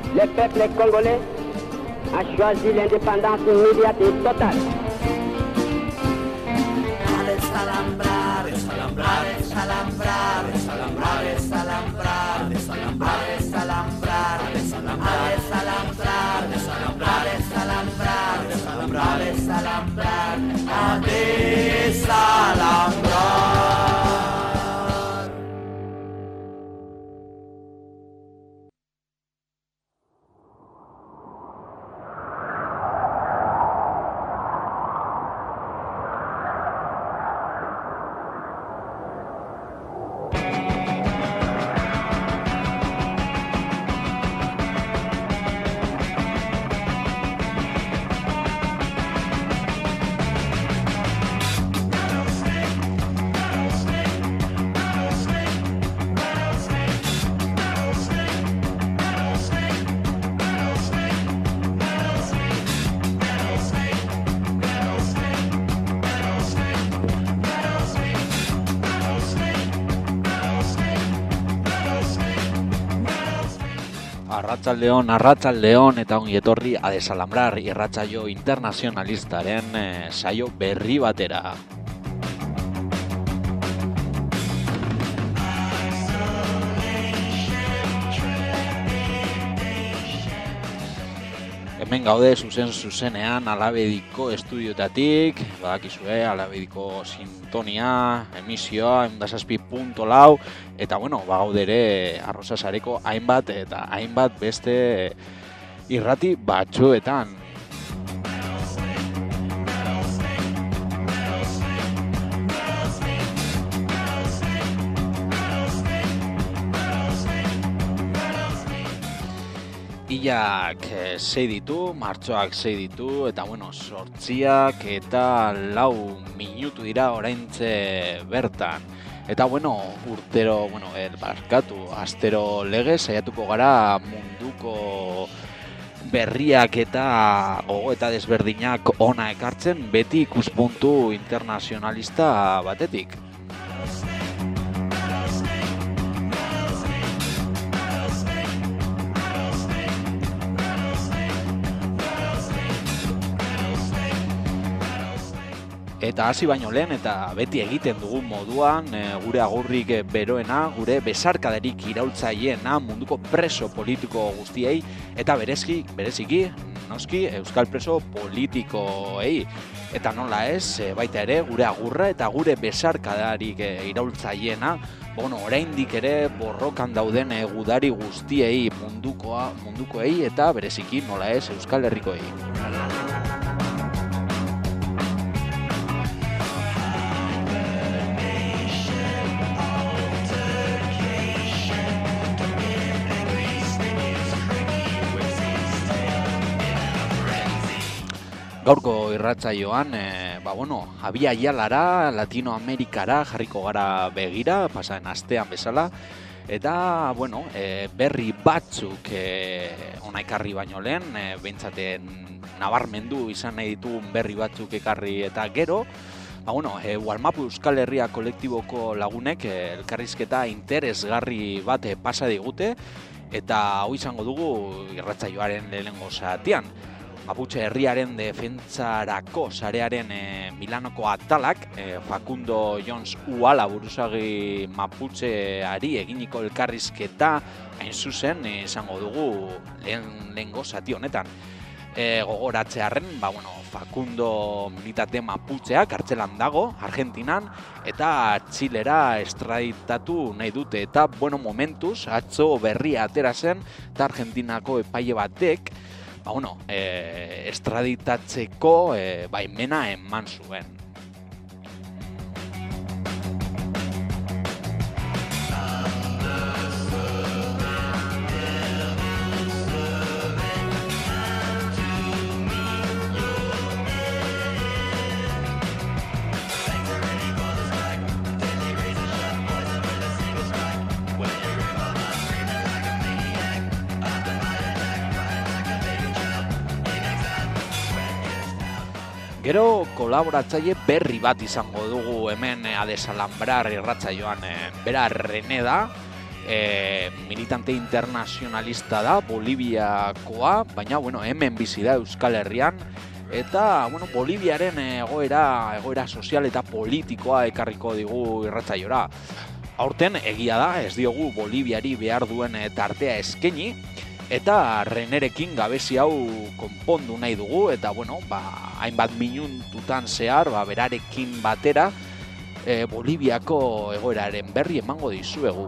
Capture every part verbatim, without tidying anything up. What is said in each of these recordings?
Le peuple congolais a choisi l'indépendance immédiate et totale. A desalambrar, desalambrar, desalambrar, desalambrar, desalambrar, desalambrar, desalambrar, desalambrar, desalambrar, desalambrar, desalambrar, desalambrar, desalambrar, a desalambrar. Arratsaldeon, arratsaldeon eta ongi etorri a Desalambrar irratsaio internazionalistaren eh, saio berri batera. Hemen gaude zuzen zuzenean Alabediko estudiotatik, badakizue Alabediko sintonia, emisioa, ehun eta zazpi puntu lau, eta bueno, bagaude ere Arrozasareko hainbat eta hainbat beste irrati batzuetan. Ilak sei ditu, martxoak sei ditu, eta bueno, sortziak eta lau minutu dira oraintze bertan. Eta bueno, urtero, bueno, el barkatu, astero lege saiatuko gara munduko berriak eta gogo eta desberdinak ona ekartzen, beti ikuspuntu internazionalista batetik. Eta hasi baino lehen eta beti egiten dugun moduan, e, gure agurrik beroena, gure besarkadarik iraultzaileena munduko preso politiko guztiei eta berezki, bereziki, noski, euskal preso politikoei. Eta nola ez, e, baita ere, gure agurra eta gure besarkadarik e, iraultzaileena, bueno, oraindik ere borrokan dauden e, gudari guztiei mundukoa, mundukoei eta bereziki nola ez, Euskal Herrikoei. Gaurko irratsaioan, e, ba bueno, Abia Yalara, Latinoamerikara jarriko gara begira, pasaden astean bezala, eta bueno, e, berri batzuk e, ona ekarri baino lehen, e, beintzaten nabarmendu izan nahi ditugun berri batzuk ekarri eta gero, ba bueno, e, Walmapu Euskal Herria kolektiboko lagunek e, elkarrizketa interesgarri bat e, pasa digute, eta hau izango dugu irratsaioaren lehenengo zatian. Mapuche herriaren defentsarako sarearen e, Milanoko atalak, e, Facundo Jones Uala buruzagi Mapucheari eginiko elkarrizketa hain zuzen e, izango dugu lehen lehengo zati honetan. E, gogoratzearren, ba, bueno, Facundo militate Mapuchea kartzelan dago, Argentinan, eta Txilera estraditatu nahi dute. Eta, bueno, momentuz, atzo berria atera zen, eta Argentinako epaile batek, ba, bueno, e, estraditatzeko e, baimena eman zuen. Gero kolaboratzaile berri bat izango dugu hemen A Desalambrar irratsaioan, bera Rene da, e, militante internazionalista da, Boliviakoa, baina, bueno, hemen bizi da Euskal Herrian, eta, bueno, Boliviaren egoera, egoera sozial eta politikoa ekarriko digu irratzaiora. Aurten egia da, ez diogu Boliviari behar duen tartea eskaini, eta Renerekin gabezi hau konpondu nahi dugu, eta, bueno, ba, hainbat minututan zehar, ba, berarekin batera, e, Boliviako egoeraren berri emango dizuegu.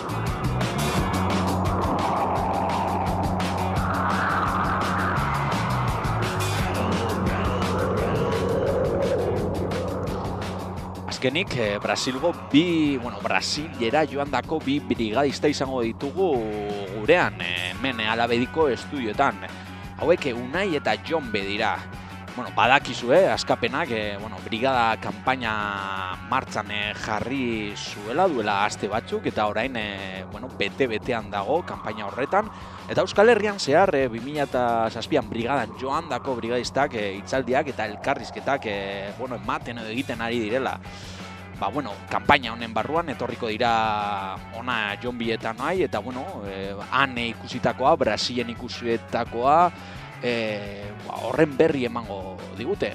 Azkenik, eh, Brasilgo bi, bueno, Brasilera joandako bi brigadista izango ditugu gurean, eh, hemen Alabediko estudioetan. Hauek Unai eta Jon B dira. Bueno, badakizue, askapenak, eh, bueno, brigada kanpaina martxan eh, jarri zuela duela aste batzuk, eta orain, eh, bueno, bete-betean dago kanpaina horretan. Eta Euskal Herrian zehar, eh, bi mila zazpian brigadan joandako brigadistak eh, hitzaldiak eta elkarrizketak eh, bueno, ematen edo egiten ari direla. Ba, bueno, kanpaina honen barruan etorriko dira ona Jon B eta Unai, eta, bueno, eh, han ikusitakoa, Brasilen ikusitakoa, eh, ba, horren berri emango digute.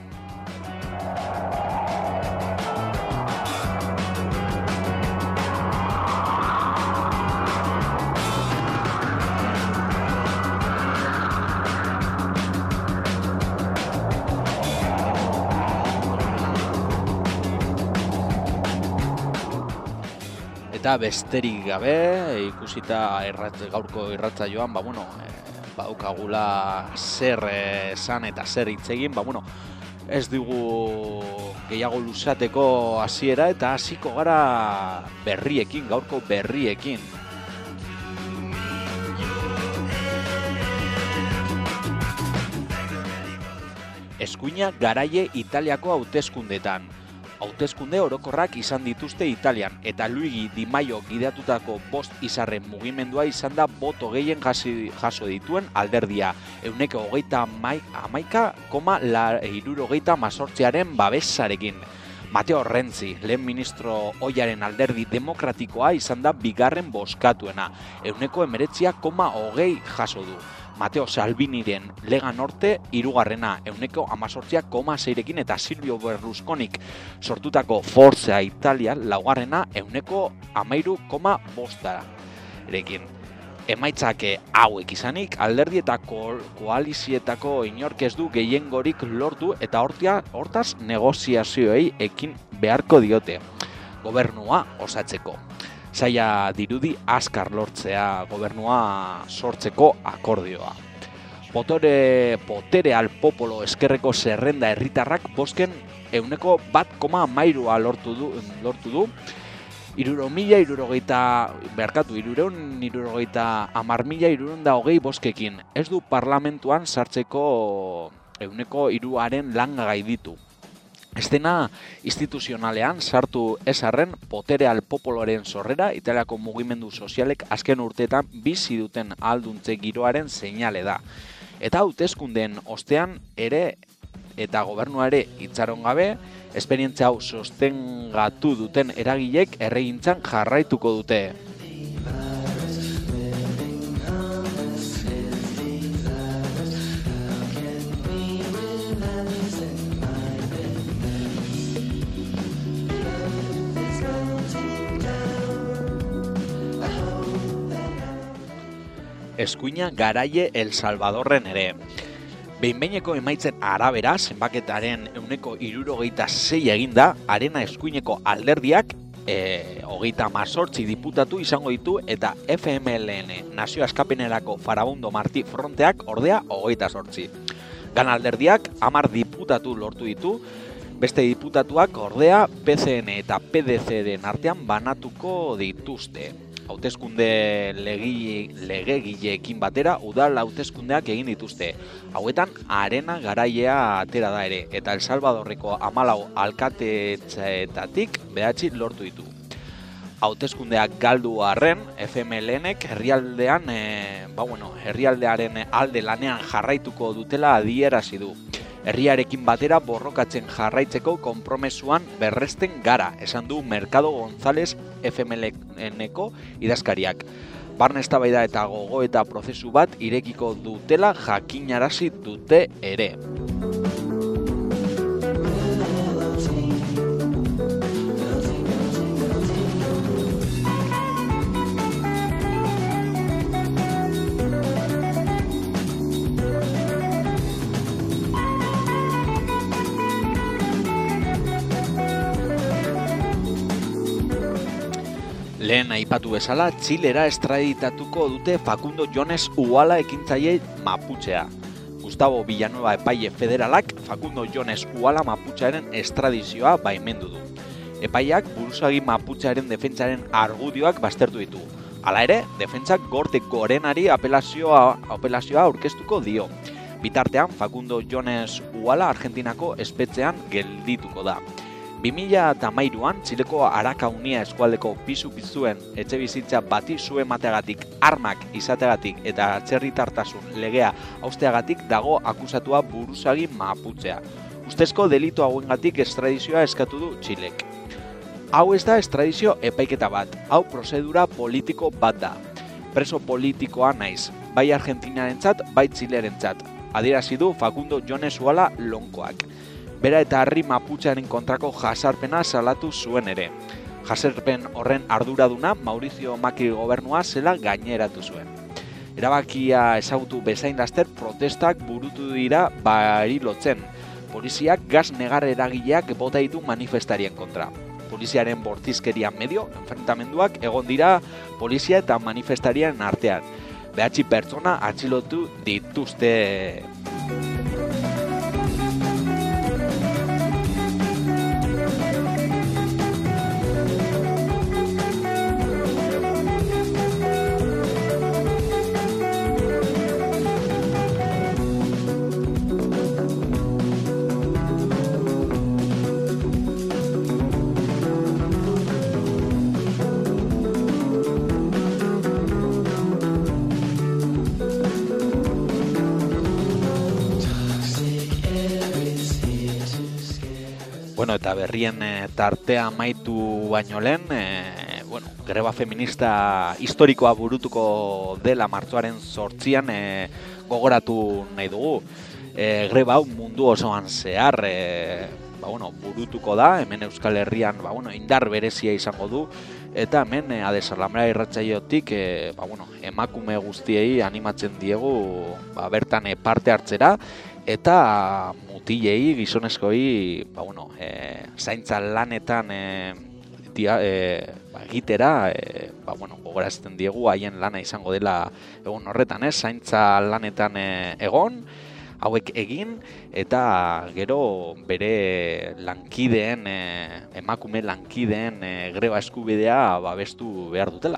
Eta besterik gabe, ikusita errat, gaurko irratsaioan, ba, bueno, e, baukagula zer esan eta zer hitz egin, ba, bueno, ez dugu gehiago luzateko hasiera eta hasiko gara berriekin, gaurko berriekin. Eskuina Garaie Italiako hauteskundetan. Hauteskunde orokorrak izan dituzte Italian, eta Luigi Di Maio gidatutako bost izarren mugimendua izan da boto gehien jaso dituen alderdia, ehuneko hogeita hamaika koma hirurogeita hamazortziaren babesarekin. Mateo Renzi, lehen ministro ohiaren alderdi demokratikoa izan da bigarren bozkatuena, ehuneko hemeretzi koma hogei jaso du. Mateo Salviniren Lega Norte hirugarrena, ehuneko hamazortzi koma seirekin, eta Silvio Berlusconik sortutako Forza Italia laugarrena, ehuneko hamairu koma bostarekin. Emaitzak hauek izanik, alderdi eta ko koalizietako inork ez du gehiengorik lortu, eta hortia, hortaz negoziazioei ekin beharko diote gobernua osatzeko. Zaila dirudi azkar lortzea gobernua sortzeko akordioa. Potore, potere al popolo eskerreko zerrenda herritarrak bosken ehuneko bat koma hamairua lortu du, lortu du. Iruro mila, irurogeita, beharkatu, irureun, irurogeita amar mila, irureun da hogei boskekin. Ez du parlamentuan sartzeko ehuneko hiruaren langai ditu. Estena instituzionalean sartu ezarren potere al popoloaren sorrera Italiako mugimendu sozialek azken urteetan bizi duten alduntze giroaren seinale da. Eta hauteskundeen ostean ere eta gobernuare itxaron gabe, esperientzia hau sostengatu duten eragilek erregintzan jarraituko dute. Eskuina Garaie El Salvadorren ere. Behin-behineko emaitzen arabera, zenbaketaren ehuneko hirurogeita sei eginda, Arena Eskuineko alderdiak e, hogeita hamazortzi diputatu izango ditu, eta F M L N Nazio Askapenerako Farabundo Martí Fronteak ordea hogeita zortzi. Gan alderdiak hamar diputatu lortu ditu, beste diputatuak ordea P C N eta P D C-den artean banatuko dituzte. Hauteskunde legegileekin batera udal hauteskundeak egin dituzte. Hauetan Arena Garaiea atera da ere, eta El Salvadorreko hamalau alkatetzaetatik bederatzi lortu ditu. Hauteskundeak galdu arren, F M L N-ek herrialdean, e, ba bueno, herrialdearen alde lanean jarraituko dutela adierazi du. Herriarekin batera borrokatzen jarraitzeko konpromesuan berresten gara, esan du Mercado González F M L-eko idazkariak. Barne eztabaida eta gogoeta prozesu bat irekiko dutela jakinarazi dute ere. Lehen aipatu bezala, Txilera estraditatuko dute Facundo Jones Uhala ekintzaile Maputxea. Gustavo Villanueva epaile federalak Facundo Jones Uhala Maputxearen estradizioa baimendu du. Epaiak buruzagi Maputxearen defentsaren argudioak baztertu ditu. Hala ere, defentsak Gorte Gorenari apelazioa, apelazioa aurkeztuko dio. Bitartean, Facundo Jones Uhala Argentinako espetxean geldituko da. bi mila hamairuan Txileko Arakaunia eskualdeko pisu pizuen etxebizitza bati su emateagatik, armak izateagatik eta atzerritartasun legea hausteagatik dago akusatua buruzagi Maputxea. Ustezko delitu hauengatik estradizioa eskatu du Txilek. Hau ez da estradizio epaiketa bat, hau prozedura politiko bat da. Preso politikoa naiz, bai Argentinarentzat, bai Txilerentzat. Adierazi du Facundo Jones Uhala lonkoak. Bera eta Harri Maputxearen kontrako jasarpena salatu zuen ere. Jasarpen horren arduraduna Mauricio Macri gobernua zela gaineratu zuen. Erabakia ezagutu bezain laster protestak burutu dira Barilotzen. Poliziak gas negar eragileak bota ditu manifestarien kontra. Poliziaren bortizkeria medio, enfrentamenduak egon dira polizia eta manifestarien artean. Behatzi pertsona atxilotu dituzte. Bueno, eta berrien e, tartea amaitu baino lehen, e, bueno, greba feminista historikoa burutuko dela martxoaren zortzian e, gogoratu nahi dugu. E, greba hau mundu osoan zehar e, ba, bueno, burutuko da, hemen Euskal Herrian ba, bueno, indar berezia izango du, eta hemen e, Adesalambra irratsaiotik e, ba, bueno, emakume guztiei animatzen diegu ba, bertan e, parte hartzera, eta mutilei, gizonezkoi, ba, bueno, e, zaintza lanetan e, dia, e, ba, egitera, e, ba, bueno, gogorazten diegu haien lana izango dela egun horretan, ez? Zaintza lanetan e, egon, hauek egin, eta gero bere lankideen, e, emakume lankideen e, greba eskubidea babestu behar dutela.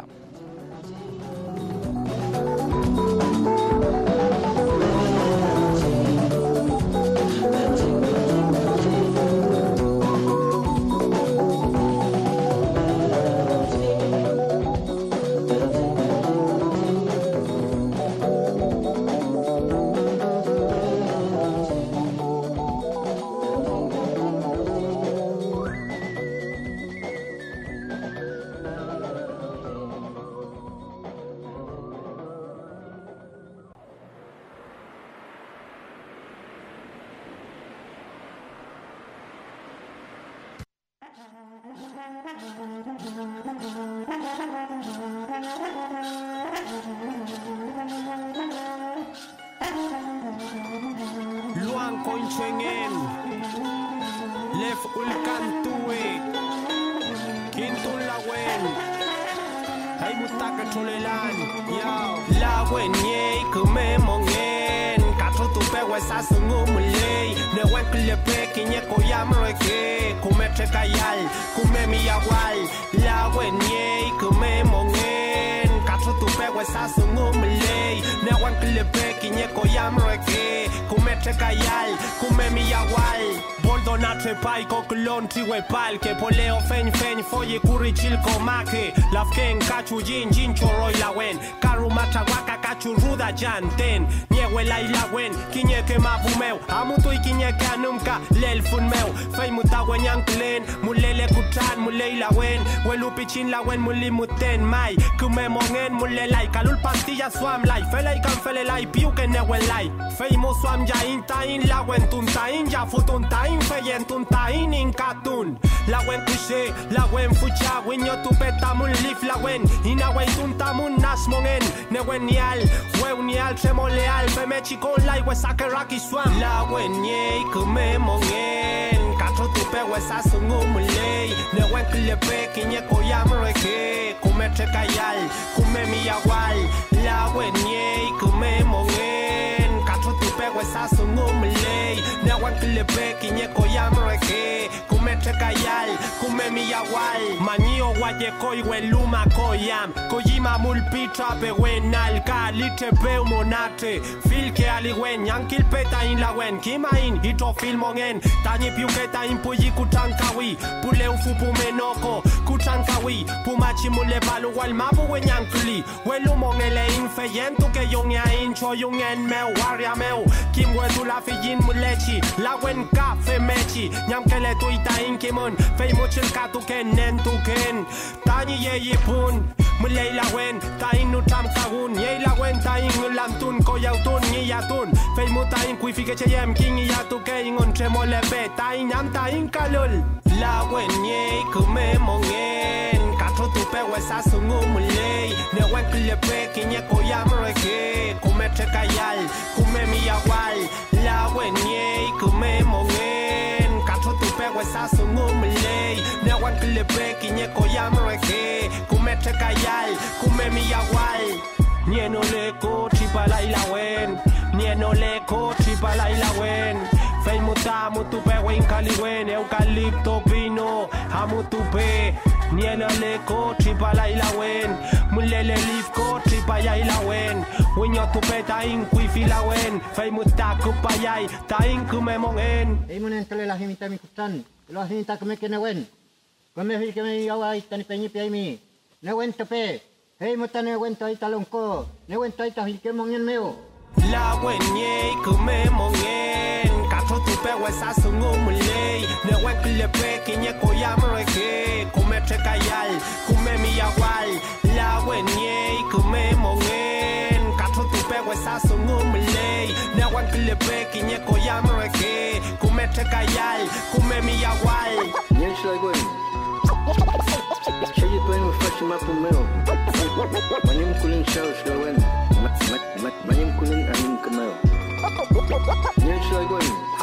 Luan kointxengen Lef ulkantue Kintun lawen Haimutak etxolelan Lawen yei kume mongen Katrutu pewe sasungu mulei Newen kilepe kinyeko yamreke Kume chekayal, kume miyawal Lawen yei kume mongen Katrutu pewe sasungu mulei Newen kilepe kinyeko yamreke Kume chekayal, kume miyawal Pordonate pai coculon triwe palche poleo fen fen foye kurichil komake lafken kachu jin jin choroi lawen karu machawaka kachu ruda janten niewe la ilawen kinyeke mabumeu amutu ikinyeke anumka lel funmeu fei mutawen yanklen mulele kutran mulei lawen welupichin lawen mulimuten mai kume mongen mulelai kalul pastilla swam lai felai kan felelai piuke newe lai fei mo swam ja intain lawen tuntain ja futuntain feyen tuntain inkatun lawen kushe lawen fucha winyo tupetamun lif lawen inawen tuntamun nasmongen newen nial weunial tremoleal femechikon lai wesakeraki swam lawen ye kume mongen katro tupe wesasungumulei newen klepe kinye koyamreke kume trekayal kume miyawal lawen ye kume mongen katro tupe wesasungumulei newen klepe kinye koyamreke kume trekayal kume miyawal manio waye koi weluma koyam koyima mulpitra pe wenal kalite pe monate filke aliwen yankil peta in lawen kimain ito filmongen tani piuketa impuyi kutankawi pule ufupu menoko kutankawi pumachi mule balu wal mabu wenyankli welumongele infeyentu ke yongya incho yungen meu waria meu kimwe tu la fiyin mulechi lawen ka femechi nyamkele tu ita inkimun fei muchil katu ken nentu ken tani ye yipun mulei lawen tain nutam kagun ye lawen tain ngulantun koyautun ngiyatun fei mutain kuifike cheyem king yatu ke ingon tremolebe tain nyam tain kalul lawen ye kume mongen katro tupe wesasungumulei newen klepe kinye koyamreke kume trekayal kume miyawal lawen ye kume mongen katro tupe wesasungumulei newen klepe kinye koyamreke kume trekayal kume miyawal nieno leko chipala ilawen nieno leko chipala ilawen fei muta mutupe wen kaliwen eucalipto pino amutupe nieno leko chipala ilawen mulele lifko chipaya ilawen winyo tupe tain kuifilawen fei muta kupayai tain kumemongen Eimunen tole la himita mi kutan lo himita keme kenewen keme hi keme yawa itani penyi piaimi newen tope hei muta newen toi talonko newen toi tahilke mongen meo lawen ye kumemongen katro tupe wesasungumulei newen klepe kinye koyamreke kume trekayal kume miyawal lawen ye kumemongen katro tupe wesasungumulei newen klepe kinye koyamreke kume trekayal kume miyawal Nyesh lagoy Shayi tuen ufashi mapu meo Manim kulin shaus lawen Manim kulin anim kameo Nyesh lagoy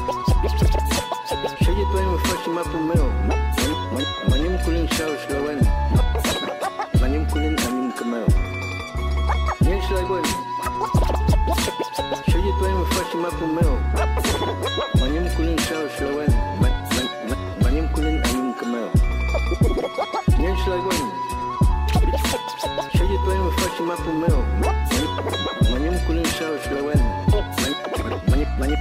Shayi tuen ufashi mapu meo Manim kulin shaus lawen Manim kulin anim kameo Nyesh lagoy Shayi tuen ufashi mapu meo Manim kulin shaus lawen Manim kulin anim kameo Nyesh lagoy Shayi tuen ufashi mapu meo Manim kulin shaus lawen Manim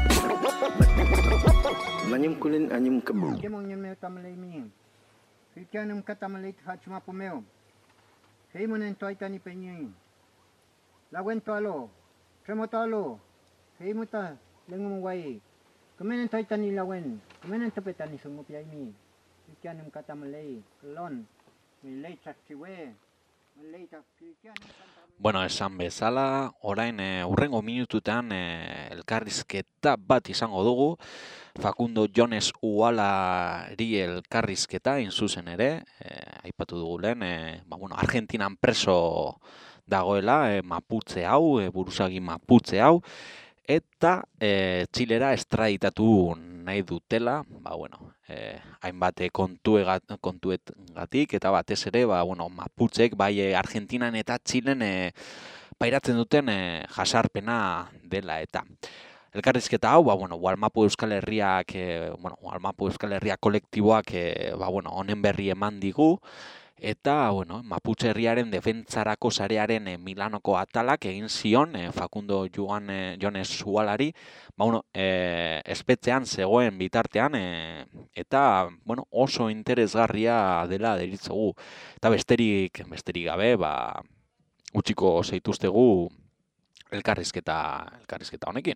Manim kulin anim kameo Kemong nyemeo tamalay mi Filkianum katamalay hach mapu meo Hei munen toita ni penyi Lawen talo Tremotalo Hei muta lengum wai Kemenen toita ni lawen Kemenen tapeta ni sungupiay mi Filkianum katamalay Lon Milei txaktiwe Milei txaktiwe Bueno, esan bezala, orain e, urrengo minututan e, elkarrizketa bat izango dugu. Facundo Jones Uhalari elkarrizketa inzuzen ere, e, aipatu dugu lehen, e, ba, bueno, Argentinan preso dagoela, e, Maputze hau, e, buruzagi Maputze hau, eta e, Txilera estraditatu nahi dutela, ba, bueno, e, hainbat kontuegatik, eta batez ere, ba, bueno, Maputzek bai Argentinan eta Txilen e, pairatzen duten e, jasarpena dela eta. Elkarrizketa hau, ba, bueno, Walmapu Euskal Herriak, e, bueno, Walmapu Euskal Herria kolektiboak, e, ba, bueno, honen berri eman digu, Eta, bueno, Maputxe herriaren defentsarako sarearen e, Milanoko atalak egin zion e, Facundo Joan e, Jones Zualari, ba, bueno, e, espetxean zegoen bitartean, e, eta, bueno, oso interesgarria dela deritzogu. Eta besterik, besterik gabe, ba, utziko zeituztegu elkarrizketa, elkarrizketa honekin.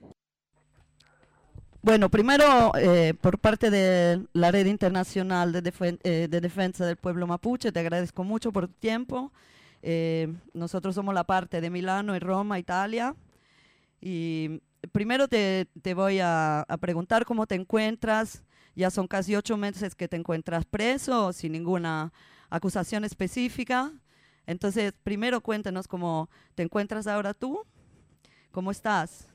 Bueno, primero, eh, por parte de la Red Internacional de, Defen eh, de Defensa del Pueblo Mapuche, te agradezco mucho por tu tiempo. Eh, nosotros somos la parte de Milano y Roma, Italia. Y primero te, te voy a, a preguntar cómo te encuentras. Ya son casi ocho meses que te encuentras preso, sin ninguna acusación específica. Entonces, primero cuéntanos cómo te encuentras ahora tú. ¿Cómo estás?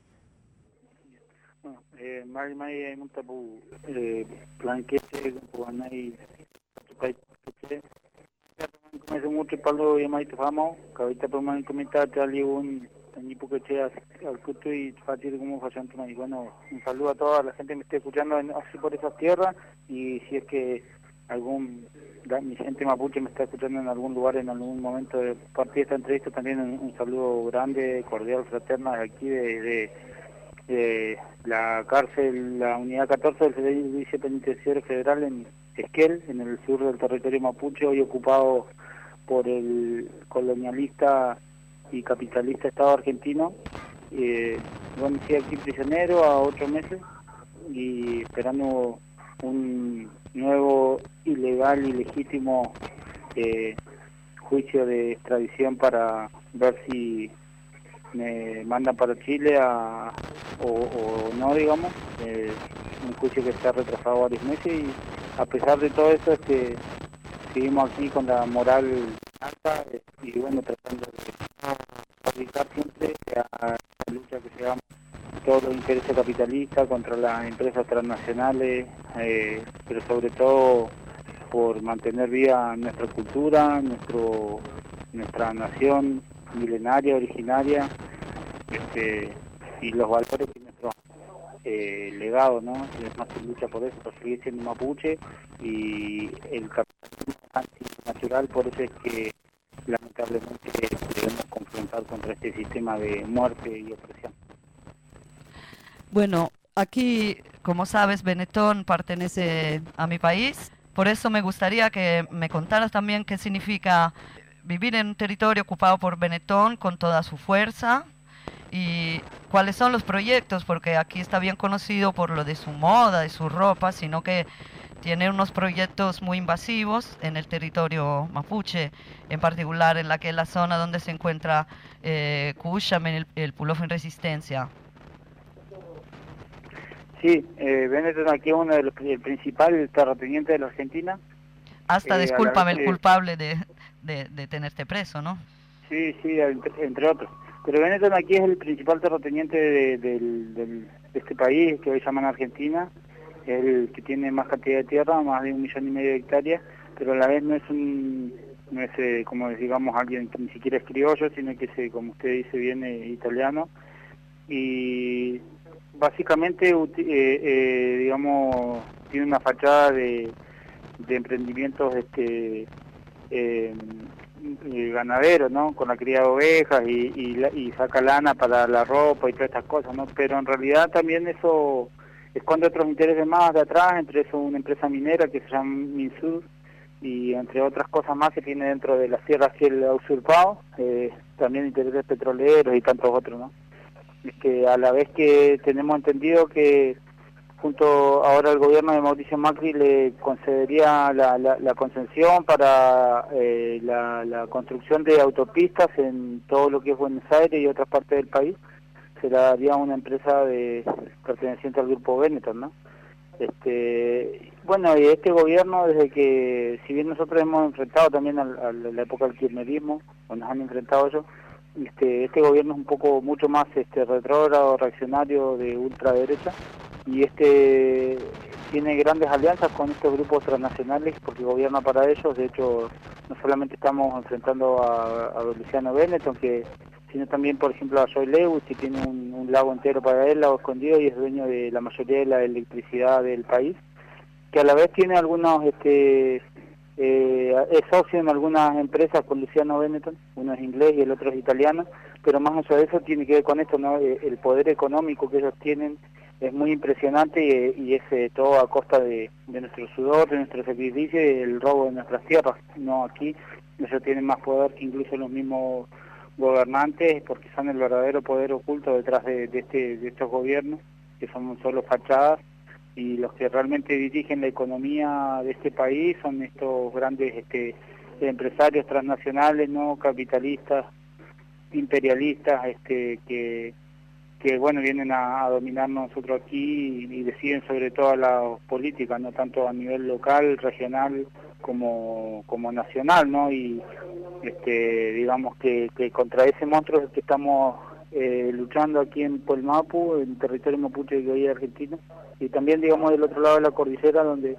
Eh, mai mai munta bu eh, plankete buanai tukai tukai como se mucho palo y mai tufamo cabita por mai comenta tali un ni porque al cuto y fácil como fachan y bueno, un saludo a toda la gente que me esté escuchando en, así por esas tierras, y si es que algún la, mi gente mapuche me está escuchando en algún lugar en algún momento de parte de esta entrevista, también un, un saludo grande, cordial, fraterna de aquí de, de de la cárcel, la unidad catorce del Servicio Penitenciario Federal en Esquel, en el sur del territorio mapuche, hoy ocupado por el colonialista y capitalista Estado argentino. Eh, bueno, estoy aquí prisionero a ocho meses y esperando un nuevo, ilegal y legítimo eh, juicio de extradición para ver si me mandan para Chile a, o, o no, digamos, eh, un juicio que se ha retrasado varios meses, y a pesar de todo eso, este, seguimos aquí con la moral alta, eh, y bueno, tratando de fabricar siempre a la lucha que se llama todos los intereses capitalistas contra las empresas transnacionales, eh, pero sobre todo por mantener viva nuestra cultura, nuestro nuestra nación milenaria, originaria, este, y los valores y nuestro eh, legado, ¿no? Y además se lucha por eso, por seguir siendo mapuche, y el capitalismo antinatural, por eso es que lamentablemente debemos confrontar contra este sistema de muerte y opresión. Bueno, aquí, como sabes, Benetton pertenece a mi país, por eso me gustaría que me contaras también qué significa vivir en un territorio ocupado por Benetton con toda su fuerza, y cuáles son los proyectos, porque aquí está bien conocido por lo de su moda, de su ropa, sino que tiene unos proyectos muy invasivos en el territorio mapuche, en particular en la que es la zona donde se encuentra eh, Cushamen, el, el Pulofo en Resistencia. Sí, eh, Benetton aquí es uno de los, el principal terrateniente de la Argentina. Hasta, eh, discúlpame, vez, el culpable de, de, de tenerte preso, ¿no? Sí, sí, entre, entre otros. Pero Benetton aquí es el principal terrateniente de, de, de, de este país, que hoy llaman Argentina, el que tiene más cantidad de tierra, más de un millón y medio de hectáreas, pero a la vez no es un, no es eh, como digamos alguien que ni siquiera es criollo, sino que se, como usted dice, viene italiano, y básicamente, eh, eh, digamos, tiene una fachada de, de emprendimientos este eh, ganaderos, ¿no? Con la cría de ovejas y, y, y saca lana para la ropa y todas estas cosas, ¿no? Pero en realidad también eso esconde otros intereses más de atrás, entre eso una empresa minera que se llama Minsud, y entre otras cosas más que tiene dentro de las tierras que él ha usurpado, eh, también intereses petroleros y tantos otros, ¿no? Que a la vez que tenemos entendido que junto ahora el gobierno de Mauricio Macri le concedería la, la, la concesión para eh, la, la construcción de autopistas en todo lo que es Buenos Aires y otras partes del país, se la daría a una empresa de perteneciente al grupo Benetton, ¿no? Este, bueno, y este gobierno, desde que, si bien nosotros hemos enfrentado también a, a la época del kirchnerismo, o nos han enfrentado ellos, este, este gobierno es un poco mucho más este retrógrado, reaccionario, de ultraderecha, y este tiene grandes alianzas con estos grupos transnacionales porque gobierna para ellos. De hecho, no solamente estamos enfrentando a, a Luciano Benetton, que sino también, por ejemplo, a Joy Lewis, que tiene un, un lago entero para él, lago escondido, y es dueño de la mayoría de la electricidad del país, que a la vez tiene algunos este eh, es socio en algunas empresas con Luciano Benetton, uno es inglés y el otro es italiano, pero más allá de eso tiene que ver con esto, ¿no? El poder económico que ellos tienen es muy impresionante y, y es eh, todo a costa de, de nuestro sudor, de nuestro sacrificio y el robo de nuestras tierras. No, aquí ellos tienen más poder que incluso los mismos gobernantes, porque son el verdadero poder oculto detrás de, de, este, de estos gobiernos, que son solo fachadas, y los que realmente dirigen la economía de este país son estos grandes este, empresarios transnacionales, no capitalistas, imperialistas, este, que, que bueno, vienen a, a dominarnos nosotros aquí y, y deciden sobre todo la política, no tanto a nivel local, regional, como, como nacional, ¿no? Y este, digamos que, que contra ese monstruo que estamos eh, luchando aquí en Puelmapu, en territorio mapuche que hoy es argentino, y también digamos del otro lado de la cordillera, donde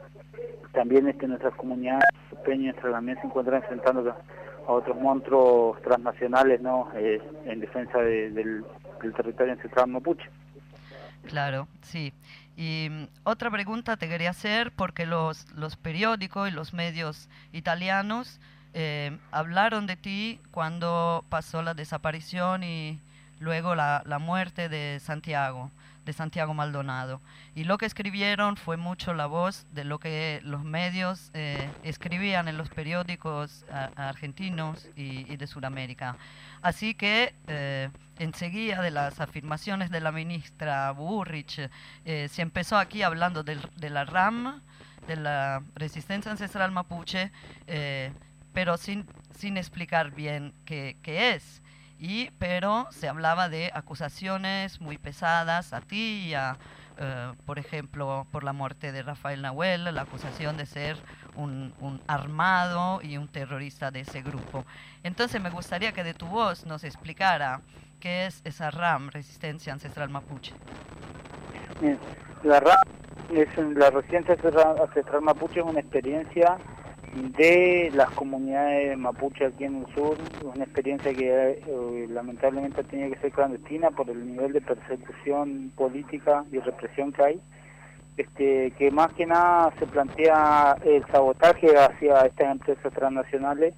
también este, nuestras comunidades peñas también se encuentran enfrentando a otros monstruos transnacionales, ¿no? Eh, en defensa de, del, del territorio ancestral mapuche. Claro, sí. Y mm, otra pregunta te quería hacer, porque los, los periódicos y los medios italianos eh, hablaron de ti cuando pasó la desaparición y luego la, la muerte de Santiago, de Santiago Maldonado. Y lo que escribieron fue mucho la voz de lo que los medios eh, escribían en los periódicos a, a argentinos y, y de Sudamérica. Así que eh, enseguida de las afirmaciones de la ministra Burrich, eh, se empezó aquí hablando del, de la RAM, de la resistencia ancestral mapuche, eh, pero sin, sin explicar bien qué, qué es. Y, pero se hablaba de acusaciones muy pesadas a ti y a, eh, por ejemplo, por la muerte de Rafael Nahuel, la acusación de ser un, un armado y un terrorista de ese grupo. Entonces me gustaría que de tu voz nos explicara qué es esa RAM, Resistencia Ancestral Mapuche. Bien. La RAM, es la Resistencia Ancestral Mapuche, es una experiencia de las comunidades mapuche aquí en el sur, una experiencia que eh, lamentablemente ha tenido que ser clandestina por el nivel de persecución política y represión que hay, este, que más que nada se plantea el sabotaje hacia estas empresas transnacionales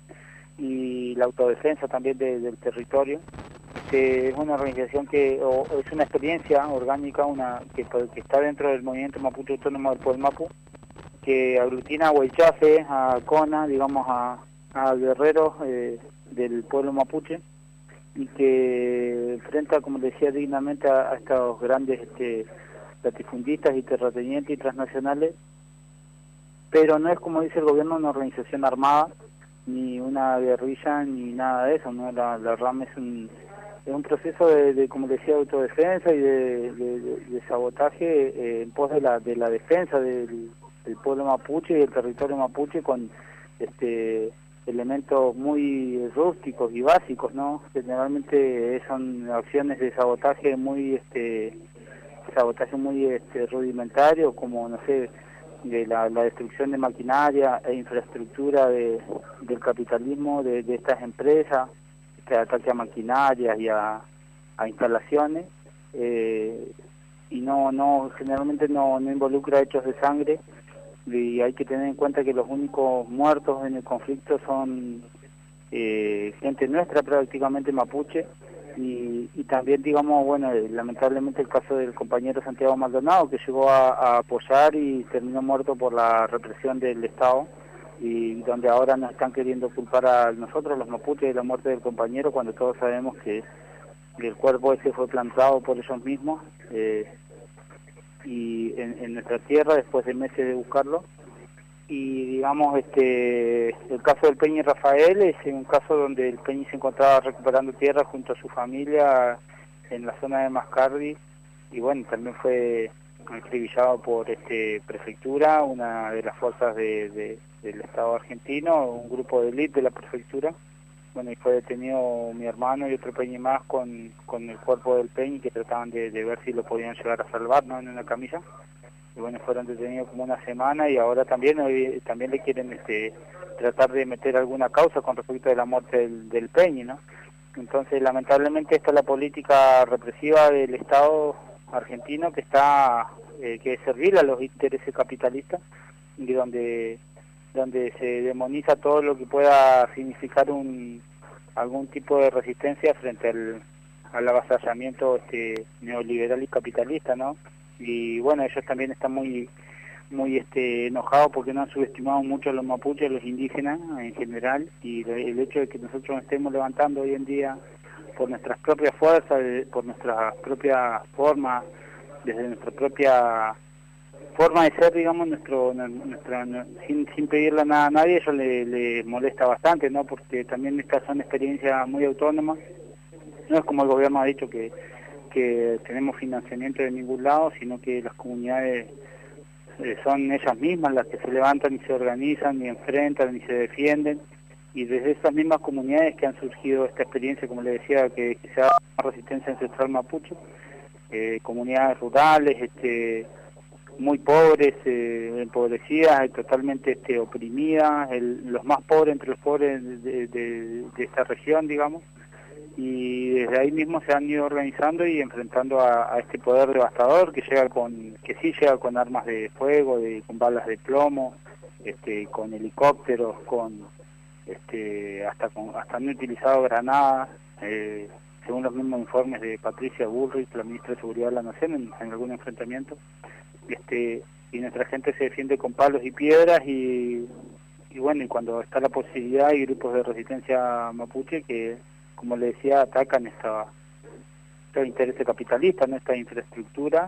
y la autodefensa también de, del territorio. Este, es una organización que, o, es una experiencia orgánica, una que, que está dentro del movimiento mapuche autónomo del Puelmapu, que aglutina a Huaychafe, a Cona, digamos a, a guerreros eh, del pueblo mapuche, y que enfrenta, como decía, dignamente a, a estos grandes este, latifundistas y terratenientes y transnacionales, pero no es, como dice el gobierno, una organización armada, ni una guerrilla, ni nada de eso, ¿no? La, la RAM es un, es un proceso de, de, como decía, autodefensa y de, de, de, de sabotaje eh, en pos de la, de la defensa del el pueblo mapuche y el territorio mapuche, con este elementos muy rústicos y básicos, ¿no? Generalmente son acciones de sabotaje muy este sabotaje muy este rudimentario, como no sé, de la, la destrucción de maquinaria e infraestructura de, del capitalismo de, de estas empresas, este ataque a maquinarias y a, a instalaciones, eh, y no no generalmente no, no involucra hechos de sangre. Y hay que tener en cuenta que los únicos muertos en el conflicto son eh, gente nuestra, prácticamente mapuche, y, y también, digamos, bueno, lamentablemente el caso del compañero Santiago Maldonado, que llegó a, a apoyar y terminó muerto por la represión del Estado, y donde ahora nos están queriendo culpar a nosotros, los mapuches, de la muerte del compañero, cuando todos sabemos que, que el cuerpo ese fue plantado por ellos mismos, eh, y en, en nuestra tierra después de meses de buscarlo. Y digamos, este el caso del Peñi Rafael es un caso donde el Peñi se encontraba recuperando tierra junto a su familia en la zona de Mascardi, y bueno, también fue acribillado por este prefectura, una de las fuerzas de, de, del Estado argentino, un grupo de élite de la prefectura. Bueno, y fue detenido mi hermano y otro Peñi más con, con el cuerpo del Peñi, que trataban de, de ver si lo podían llegar a salvar, ¿no?, en una camilla. Y bueno, fueron detenidos como una semana, y ahora también hoy, también le quieren este tratar de meter alguna causa con respecto a la muerte del, del Peñi, ¿no? Entonces, lamentablemente, esta es la política represiva del Estado argentino, que está eh, que es servil a los intereses capitalistas, y donde donde se demoniza todo lo que pueda significar un algún tipo de resistencia frente al, al avasallamiento este, neoliberal y capitalista, ¿no? Y bueno, ellos también están muy muy este enojados porque no han subestimado mucho a los mapuches, a los indígenas en general, y el hecho de que nosotros nos estemos levantando hoy en día por nuestras propias fuerzas, por nuestra propia forma, desde nuestra propia forma de ser, digamos, nuestro, nuestra, sin, sin pedirle nada a nadie, eso le, le molesta bastante, ¿no? Porque también estas son experiencias muy autónomas, no es como el gobierno ha dicho que, que tenemos financiamiento de ningún lado, sino que las comunidades eh, son ellas mismas las que se levantan y se organizan y enfrentan y se defienden, y desde esas mismas comunidades que han surgido esta experiencia, como le decía, que, que se da una resistencia ancestral mapuche, eh, comunidades rurales, este muy pobres, eh, empobrecidas, totalmente este, oprimidas, el, los más pobres entre los pobres de, de, de esta región, digamos, y desde ahí mismo se han ido organizando y enfrentando a, a este poder devastador que llega con, que sí llega con armas de fuego, de, con balas de plomo, este, con helicópteros, con este, hasta con, hasta han utilizado granadas, eh, según los mismos informes de Patricia Bullrich, la ministra de Seguridad de la Nación, en, en algún enfrentamiento. Este, y nuestra gente se defiende con palos y piedras y, y bueno, y cuando está la posibilidad hay grupos de resistencia mapuche que, como le decía, atacan esta, este interés capitalista, ¿no? Esta infraestructura,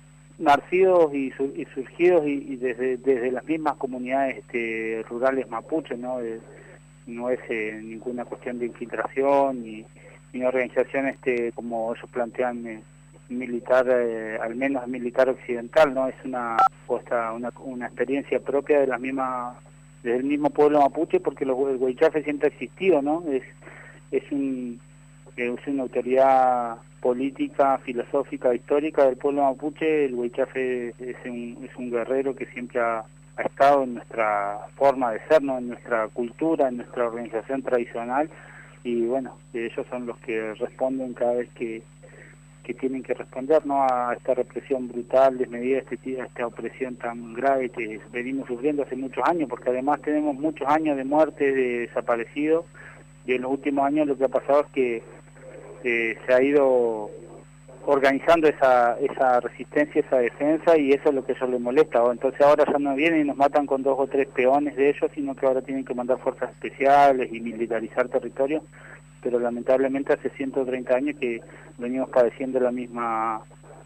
nacidos y, su, y surgidos y, y desde, desde las mismas comunidades este, rurales mapuches, ¿no? Eh, no es eh, ninguna cuestión de infiltración ni, ni organización este, como ellos plantean eh, militar, eh, al menos militar occidental, ¿no? Es una, costa, una una experiencia propia de las mismas, del mismo pueblo mapuche, porque los, el Huaychafe siempre ha existido, ¿no? Es es un es una autoridad política, filosófica, histórica del pueblo mapuche. El Huaychafe es un es un guerrero que siempre ha, ha estado en nuestra forma de ser, ¿no? En nuestra cultura, en nuestra organización tradicional, y bueno, ellos son los que responden cada vez que que tienen que responder, ¿no? A esta represión brutal, desmedida, este, a esta opresión tan grave que venimos sufriendo hace muchos años, porque además tenemos muchos años de muerte, de desaparecidos, y en los últimos años lo que ha pasado es que eh, se ha ido organizando esa esa resistencia, esa defensa, y eso es lo que a ellos les molesta. ¿O? Entonces ahora ya no vienen y nos matan con dos o tres peones de ellos, sino que ahora tienen que mandar fuerzas especiales y militarizar territorio, pero lamentablemente hace ciento treinta años que venimos padeciendo la misma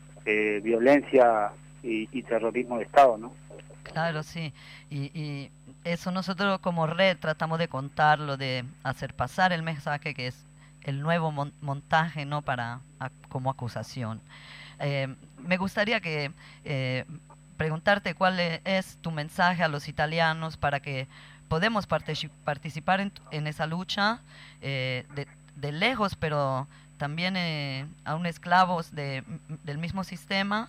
eh, violencia y, y terrorismo de Estado, ¿no? Claro, sí, y, y eso nosotros como red tratamos de contarlo, de hacer pasar el mensaje que es el nuevo mon montaje, ¿no? Para a, como acusación. Eh, me gustaría que eh, preguntarte cuál es tu mensaje a los italianos para que podemos participar en, en esa lucha eh, de, de lejos, pero también eh, aún esclavos de, del mismo sistema,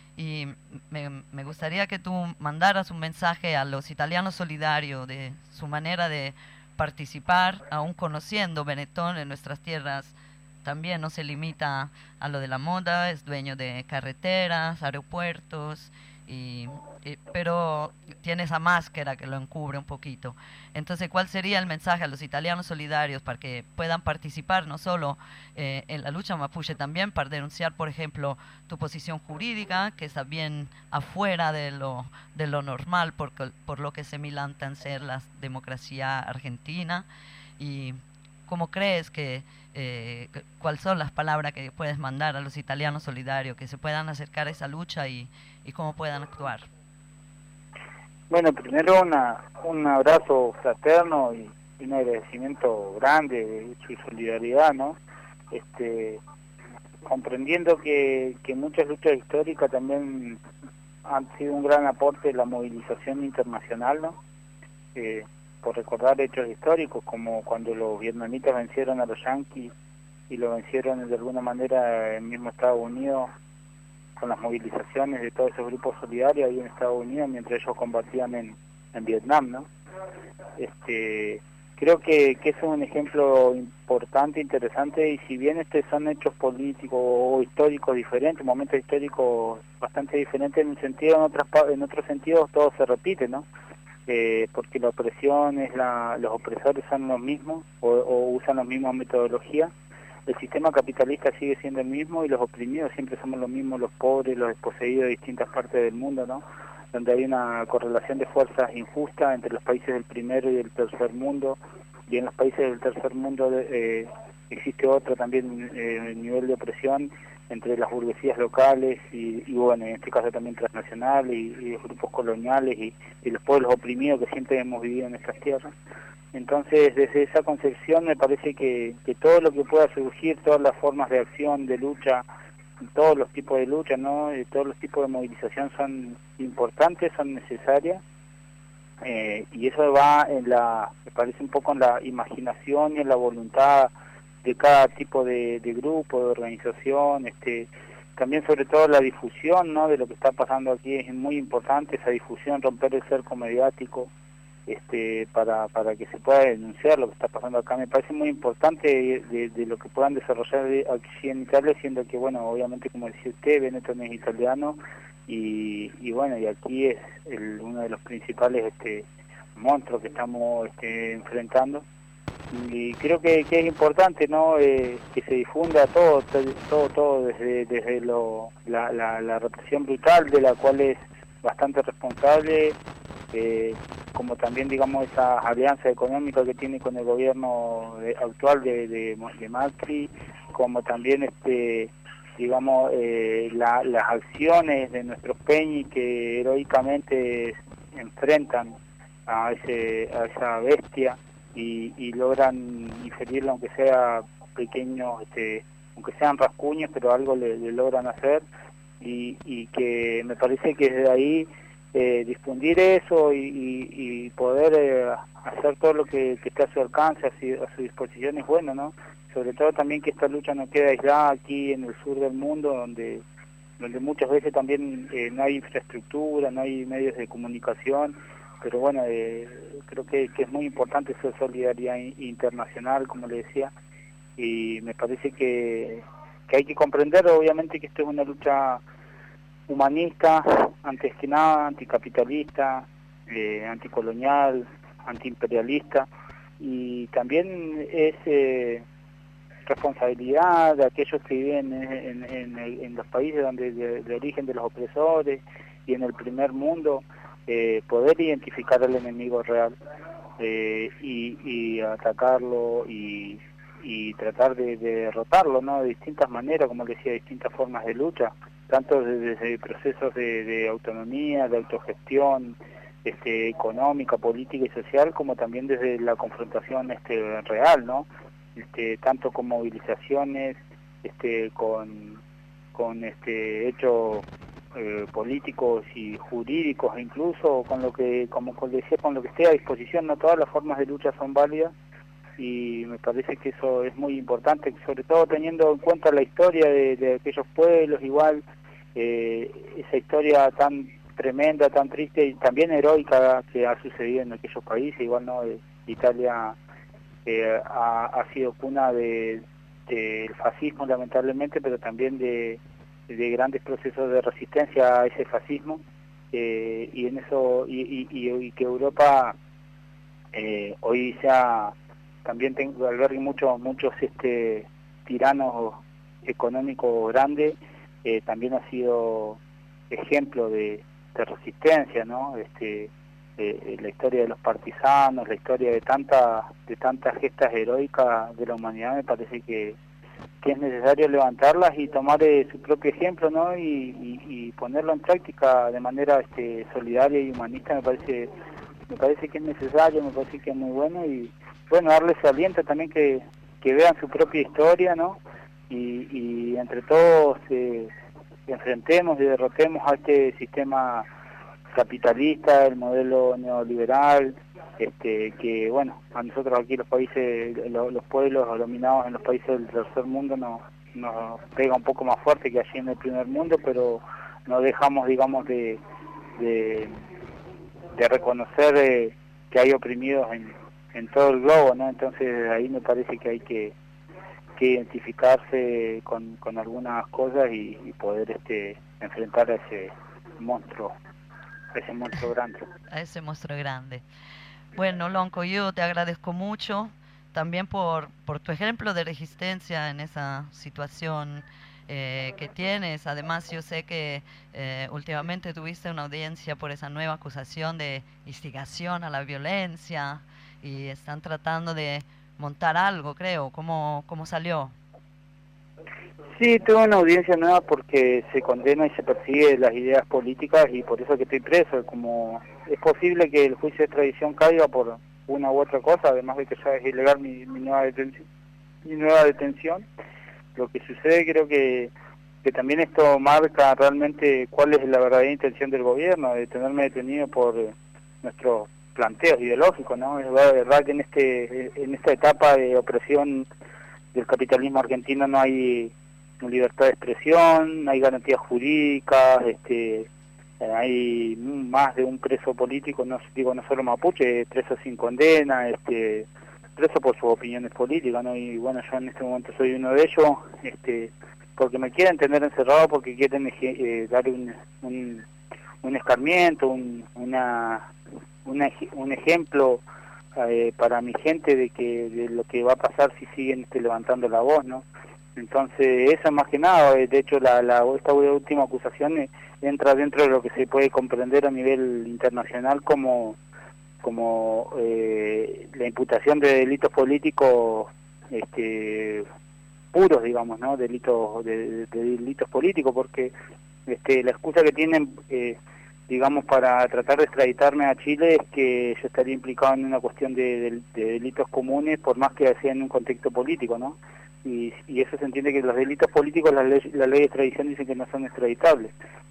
y me, me gustaría que tú mandaras un mensaje a los italianos solidarios de su manera de participar, aún conociendo Benetton en nuestras tierras. También no se limita a lo de la moda, es dueño de carreteras, aeropuertos, y, y, pero tiene esa máscara que lo encubre un poquito. Entonces, ¿cuál sería el mensaje a los italianos solidarios para que puedan participar no solo eh, en la lucha mapuche, también para denunciar, por ejemplo, tu posición jurídica, que está bien afuera de lo, de lo normal, por, por lo que se milantan ser la democracia argentina? Y ¿cómo crees que, eh, cuáles son las palabras que puedes mandar a los italianos solidarios que se puedan acercar a esa lucha y, y cómo puedan actuar? Bueno, primero una, un abrazo fraterno y, y un agradecimiento grande de su solidaridad, ¿no? Este, comprendiendo que, que muchas luchas históricas también han sido un gran aporte de la movilización internacional, ¿no? Eh, por recordar hechos históricos, como cuando los vietnamitas vencieron a los yanquis y lo vencieron de alguna manera en el mismo Estados Unidos, con las movilizaciones de todos esos grupos solidarios ahí en Estados Unidos mientras ellos combatían en, en Vietnam, ¿no? Este, creo que, que es un ejemplo importante, interesante, y si bien este son hechos políticos o históricos diferentes, momentos históricos bastante diferentes en un sentido, en otras en otros sentidos todo se repite, ¿no? eh, porque la opresión es la, los opresores son los mismos o, o usan las mismas metodologías. El sistema capitalista sigue siendo el mismo y los oprimidos siempre somos los mismos, los pobres, los desposeídos de distintas partes del mundo, ¿no? Donde hay una correlación de fuerzas injusta entre los países del primero y del tercer mundo, y en los países del tercer mundo eh, existe otro también eh, nivel de opresión entre las burguesías locales y, y bueno, en este caso también transnacionales y, y los grupos coloniales y, y los pueblos oprimidos que siempre hemos vivido en estas tierras. Entonces, desde esa concepción me parece que, que todo lo que pueda surgir, todas las formas de acción, de lucha, todos los tipos de lucha, ¿no? Y todos los tipos de movilización son importantes, son necesarias, eh, y eso va en la, me parece un poco en la imaginación y en la voluntad de cada tipo de, de grupo, de organización, este, también sobre todo la difusión, ¿no? De lo que está pasando aquí es muy importante, esa difusión, romper el cerco mediático, este, para, para que se pueda denunciar lo que está pasando acá. Me parece muy importante de, de, de lo que puedan desarrollar aquí en Italia, siendo que, bueno, obviamente, como decía usted, Benetton es italiano, y, y bueno, y aquí es el, uno de los principales este, monstruos que estamos este, enfrentando, y creo que, que es importante, ¿no? Eh, que se difunda todo, todo, todo, desde, desde lo, la, la, la represión brutal, de la cual es bastante responsable, eh, como también, digamos, esa alianza económica que tiene con el gobierno de, actual de, de, de Macri, como también, este digamos, eh, la, las acciones de nuestros peñis que heroicamente enfrentan a, ese, a esa bestia y, y logran inferirle, aunque sea pequeños, este, aunque sean rascuños, pero algo le, le logran hacer, y, y que me parece que desde ahí Eh, difundir eso y, y, y poder eh, hacer todo lo que, que esté a su alcance, a su, a su disposición es bueno, ¿no? Sobre todo también que esta lucha no quede aislada aquí en el sur del mundo, donde donde muchas veces también eh, no hay infraestructura, no hay medios de comunicación, pero bueno, eh, creo que, que es muy importante esa solidaridad internacional, como le decía, y me parece que, que hay que comprender, obviamente, que esto es una lucha humanista, antes que nada, anticapitalista, eh, anticolonial, antiimperialista, y también es eh, responsabilidad de aquellos que viven en, en, en, en los países donde de, de origen de los opresores y en el primer mundo, eh, poder identificar al enemigo real eh, y, y atacarlo y, y tratar de, de derrotarlo, ¿no? De distintas maneras, como decía, distintas formas de lucha, tanto desde procesos de, de autonomía, de autogestión, este, económica, política y social, como también desde la confrontación este, real, ¿no? Este, tanto con movilizaciones, este, con, con este, hechos eh, políticos y jurídicos, e incluso con lo que, como decía, con lo que esté a disposición. No todas las formas de lucha son válidas, y me parece que eso es muy importante, sobre todo teniendo en cuenta la historia de, de aquellos pueblos, igual, eh, esa historia tan tremenda, tan triste y también heroica que ha sucedido en aquellos países, igual, ¿no? Italia eh, ha, ha sido cuna de del fascismo, lamentablemente, pero también de, de grandes procesos de resistencia a ese fascismo, eh, y en eso y, y, y, y que Europa eh, hoy sea también tengo, albergue muchos muchos este tiranos económicos grandes, eh, también ha sido ejemplo de, de resistencia, ¿no? Este, eh, la historia de los partisanos, la historia de tantas de tantas gestas heroicas de la humanidad, me parece que, que es necesario levantarlas y tomar eh, su propio ejemplo, ¿no? Y, y, y ponerlo en práctica de manera este, solidaria y humanista. Me parece me parece que es necesario, me parece que es muy bueno, y bueno, darles aliento también que, que vean su propia historia, ¿no? Y, y entre todos eh, enfrentemos y derrotemos a este sistema capitalista, el modelo neoliberal, este, que bueno, a nosotros aquí los países, los, los pueblos dominados en los países del tercer mundo nos, nos pega un poco más fuerte que allí en el primer mundo, pero no dejamos, digamos, de, de, de reconocer eh, que hay oprimidos en en todo el globo, ¿no? Entonces ahí me parece que hay que, que identificarse con, con algunas cosas y, y poder este enfrentar a ese monstruo a ese monstruo grande. A ese monstruo grande. Bueno, Lonco, yo te agradezco mucho también por, por tu ejemplo de resistencia en esa situación eh, que tienes. Además, yo sé que eh, últimamente tuviste una audiencia por esa nueva acusación de instigación a la violencia y están tratando de montar algo, creo. ¿Cómo, cómo salió? Sí, tuve una audiencia nueva porque se condena y se persigue las ideas políticas y por eso que estoy preso. Como es posible que el juicio de extradición caiga por una u otra cosa, además de que ya es ilegal mi, mi nueva detención, mi nueva detención. Lo que sucede, creo que, que también esto marca realmente cuál es la verdadera intención del gobierno, de tenerme detenido por eh, nuestros planteos ideológicos, ¿no? Es verdad que en este en esta etapa de opresión del capitalismo argentino no hay libertad de expresión, no hay garantías jurídicas, este, hay más de un preso político, no digo no solo mapuche, preso sin condena, este, preso por sus opiniones políticas, ¿no? Y bueno, yo en este momento soy uno de ellos, este, porque me quieren tener encerrado, porque quieren eh, dar un, un, un escarmiento, un, una, una, un ejemplo eh, para mi gente de que de lo que va a pasar si siguen este, levantando la voz, ¿no? Entonces, eso más que nada, de hecho, la, la esta última acusación entra dentro de lo que se puede comprender a nivel internacional como como eh, la imputación de delitos políticos este, puros, digamos, ¿no? Delitos de, de delitos políticos, porque este, la excusa que tienen, eh, digamos, para tratar de extraditarme a Chile es que yo estaría implicado en una cuestión de, de, de delitos comunes, por más que sea en un contexto político, ¿no? Y, y eso se entiende que los delitos políticos, la ley, la ley de extradición dice que no son extraditables.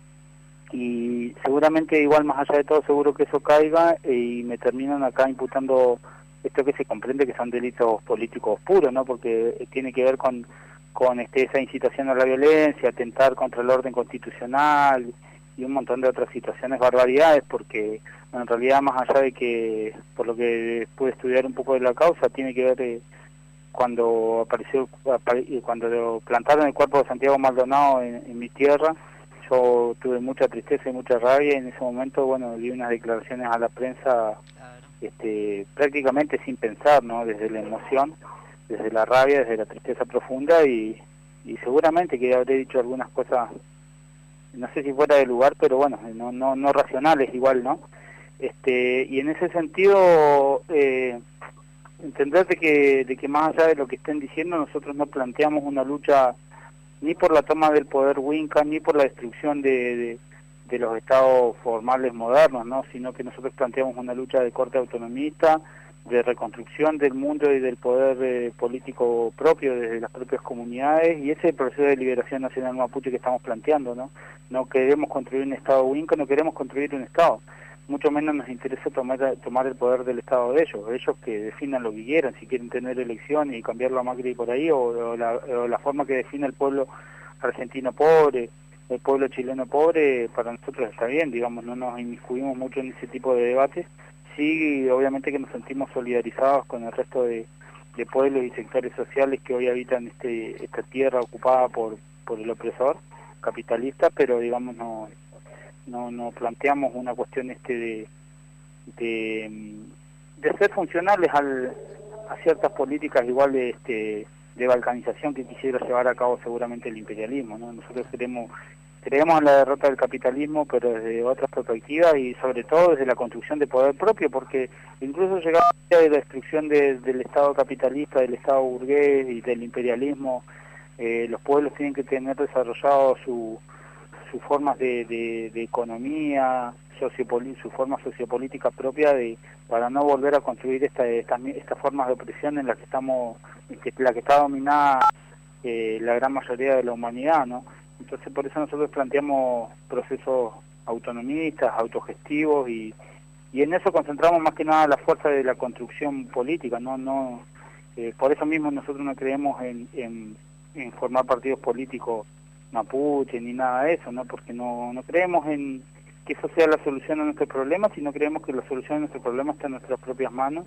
Y seguramente, igual más allá de todo, seguro que eso caiga eh, y me terminan acá imputando esto que se comprende que son delitos políticos puros, ¿no? Porque tiene que ver con, con este, esa incitación a la violencia, atentar contra el orden constitucional y un montón de otras situaciones, barbaridades, porque bueno, en realidad, más allá de que, por lo que pude estudiar un poco de la causa, tiene que ver... Eh, cuando apareció cuando plantaron el cuerpo de Santiago Maldonado en, en mi tierra, yo tuve mucha tristeza y mucha rabia, y en ese momento, bueno, di unas declaraciones a la prensa, claro, este, prácticamente sin pensar, ¿no? Desde la emoción, desde la rabia, desde la tristeza profunda, y, y seguramente que habré dicho algunas cosas, no sé si fuera de lugar, pero bueno, no no no racionales igual, ¿no? Este, y en ese sentido, eh, entender de que, de que más allá de lo que estén diciendo, nosotros no planteamos una lucha ni por la toma del poder Winca, ni por la destrucción de, de, de los estados formales modernos, ¿no? Sino que nosotros planteamos una lucha de corte autonomista, de reconstrucción del mundo y del poder eh, político propio desde las propias comunidades, y ese es el proceso de liberación nacional mapuche que estamos planteando, ¿no? No queremos construir un estado Winca, no queremos construir un estado. Mucho menos nos interesa tomar, tomar el poder del Estado de ellos, ellos que definan lo que quieran, si quieren tener elecciones y cambiarlo a Macri por ahí, o, o, la, o la forma que define el pueblo argentino pobre, el pueblo chileno pobre, para nosotros está bien, digamos, no nos inmiscuimos mucho en ese tipo de debates. Sí, obviamente que nos sentimos solidarizados con el resto de, de pueblos y sectores sociales que hoy habitan este esta tierra ocupada por, por el opresor capitalista, pero digamos no... no no planteamos una cuestión este de de, de ser funcionales al, a ciertas políticas igual de este de balcanización que quisiera llevar a cabo seguramente el imperialismo, ¿no? Nosotros queremos creemos en la derrota del capitalismo, pero desde otras perspectivas y sobre todo desde la construcción de poder propio, porque incluso llegado a la destrucción de, del Estado capitalista, del Estado burgués y del imperialismo, eh, los pueblos tienen que tener desarrollado su sus formas de, de, de economía, sus formas sociopolíticas propias de, para no volver a construir esta, estas estas formas de opresión en las que estamos, que, la que está dominada eh, la gran mayoría de la humanidad, ¿no? Entonces por eso nosotros planteamos procesos autonomistas, autogestivos, y, y en eso concentramos más que nada la fuerza de la construcción política, no no eh, por eso mismo nosotros no creemos en, en, en formar partidos políticos mapuche ni nada de eso, ¿no? Porque no, no creemos en que eso sea la solución a nuestros problemas, sino creemos que la solución a nuestros problemas está en nuestras propias manos,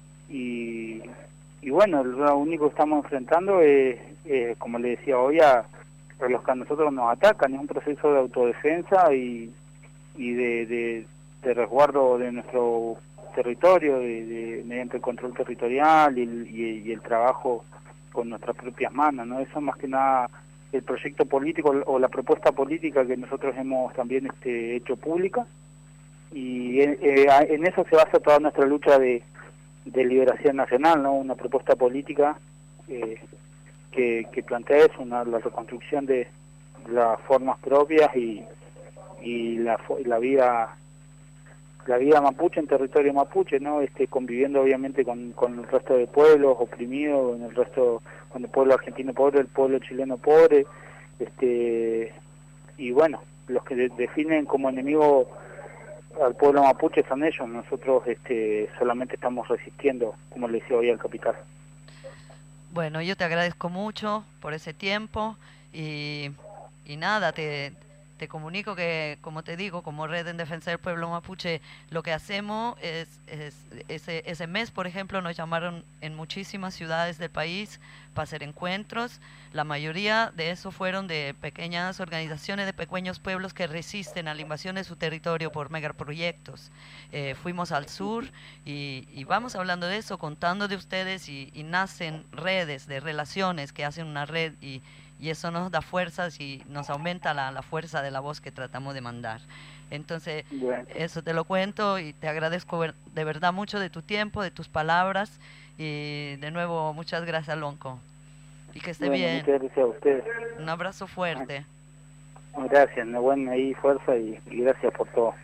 y, y bueno, lo único que estamos enfrentando es, eh, como le decía hoy, a, a los que a nosotros nos atacan, es un proceso de autodefensa y, y de, de, de resguardo de nuestro territorio, de, de, mediante el control territorial y el, y, y el trabajo con nuestras propias manos, ¿no? Eso más que nada el proyecto político o la propuesta política que nosotros hemos también este, hecho pública, y eh, en eso se basa toda nuestra lucha de, de liberación nacional, ¿no? Una propuesta política eh, que, que plantea eso, una, la reconstrucción de las formas propias y, y la, la vida la vida mapuche en territorio mapuche, ¿no? Este, conviviendo obviamente con, con el resto de pueblos oprimidos, con el resto, con el pueblo argentino pobre, el pueblo chileno pobre, este, y bueno, los que de, definen como enemigo al pueblo mapuche son ellos. Nosotros este, solamente estamos resistiendo, como le decía hoy al capitán. Bueno, yo te agradezco mucho por ese tiempo y, y nada, te... Te comunico que, como te digo, como Red en Defensa del Pueblo Mapuche, lo que hacemos es, es ese, ese mes, por ejemplo, nos llamaron en muchísimas ciudades del país para hacer encuentros. La mayoría de eso fueron de pequeñas organizaciones de pequeños pueblos que resisten a la invasión de su territorio por megaproyectos. Eh, fuimos al sur y, y vamos hablando de eso, contando de ustedes, y, y nacen redes de relaciones que hacen una red, y y eso nos da fuerzas y nos aumenta la, la fuerza de la voz que tratamos de mandar. Entonces, bueno, eso te lo cuento y te agradezco de verdad mucho de tu tiempo, de tus palabras, y de nuevo, muchas gracias, Lonco. Y que esté bueno, bien. Muchas gracias a ustedes. Un abrazo fuerte. Gracias, bueno, ahí fuerza y, y gracias por todo.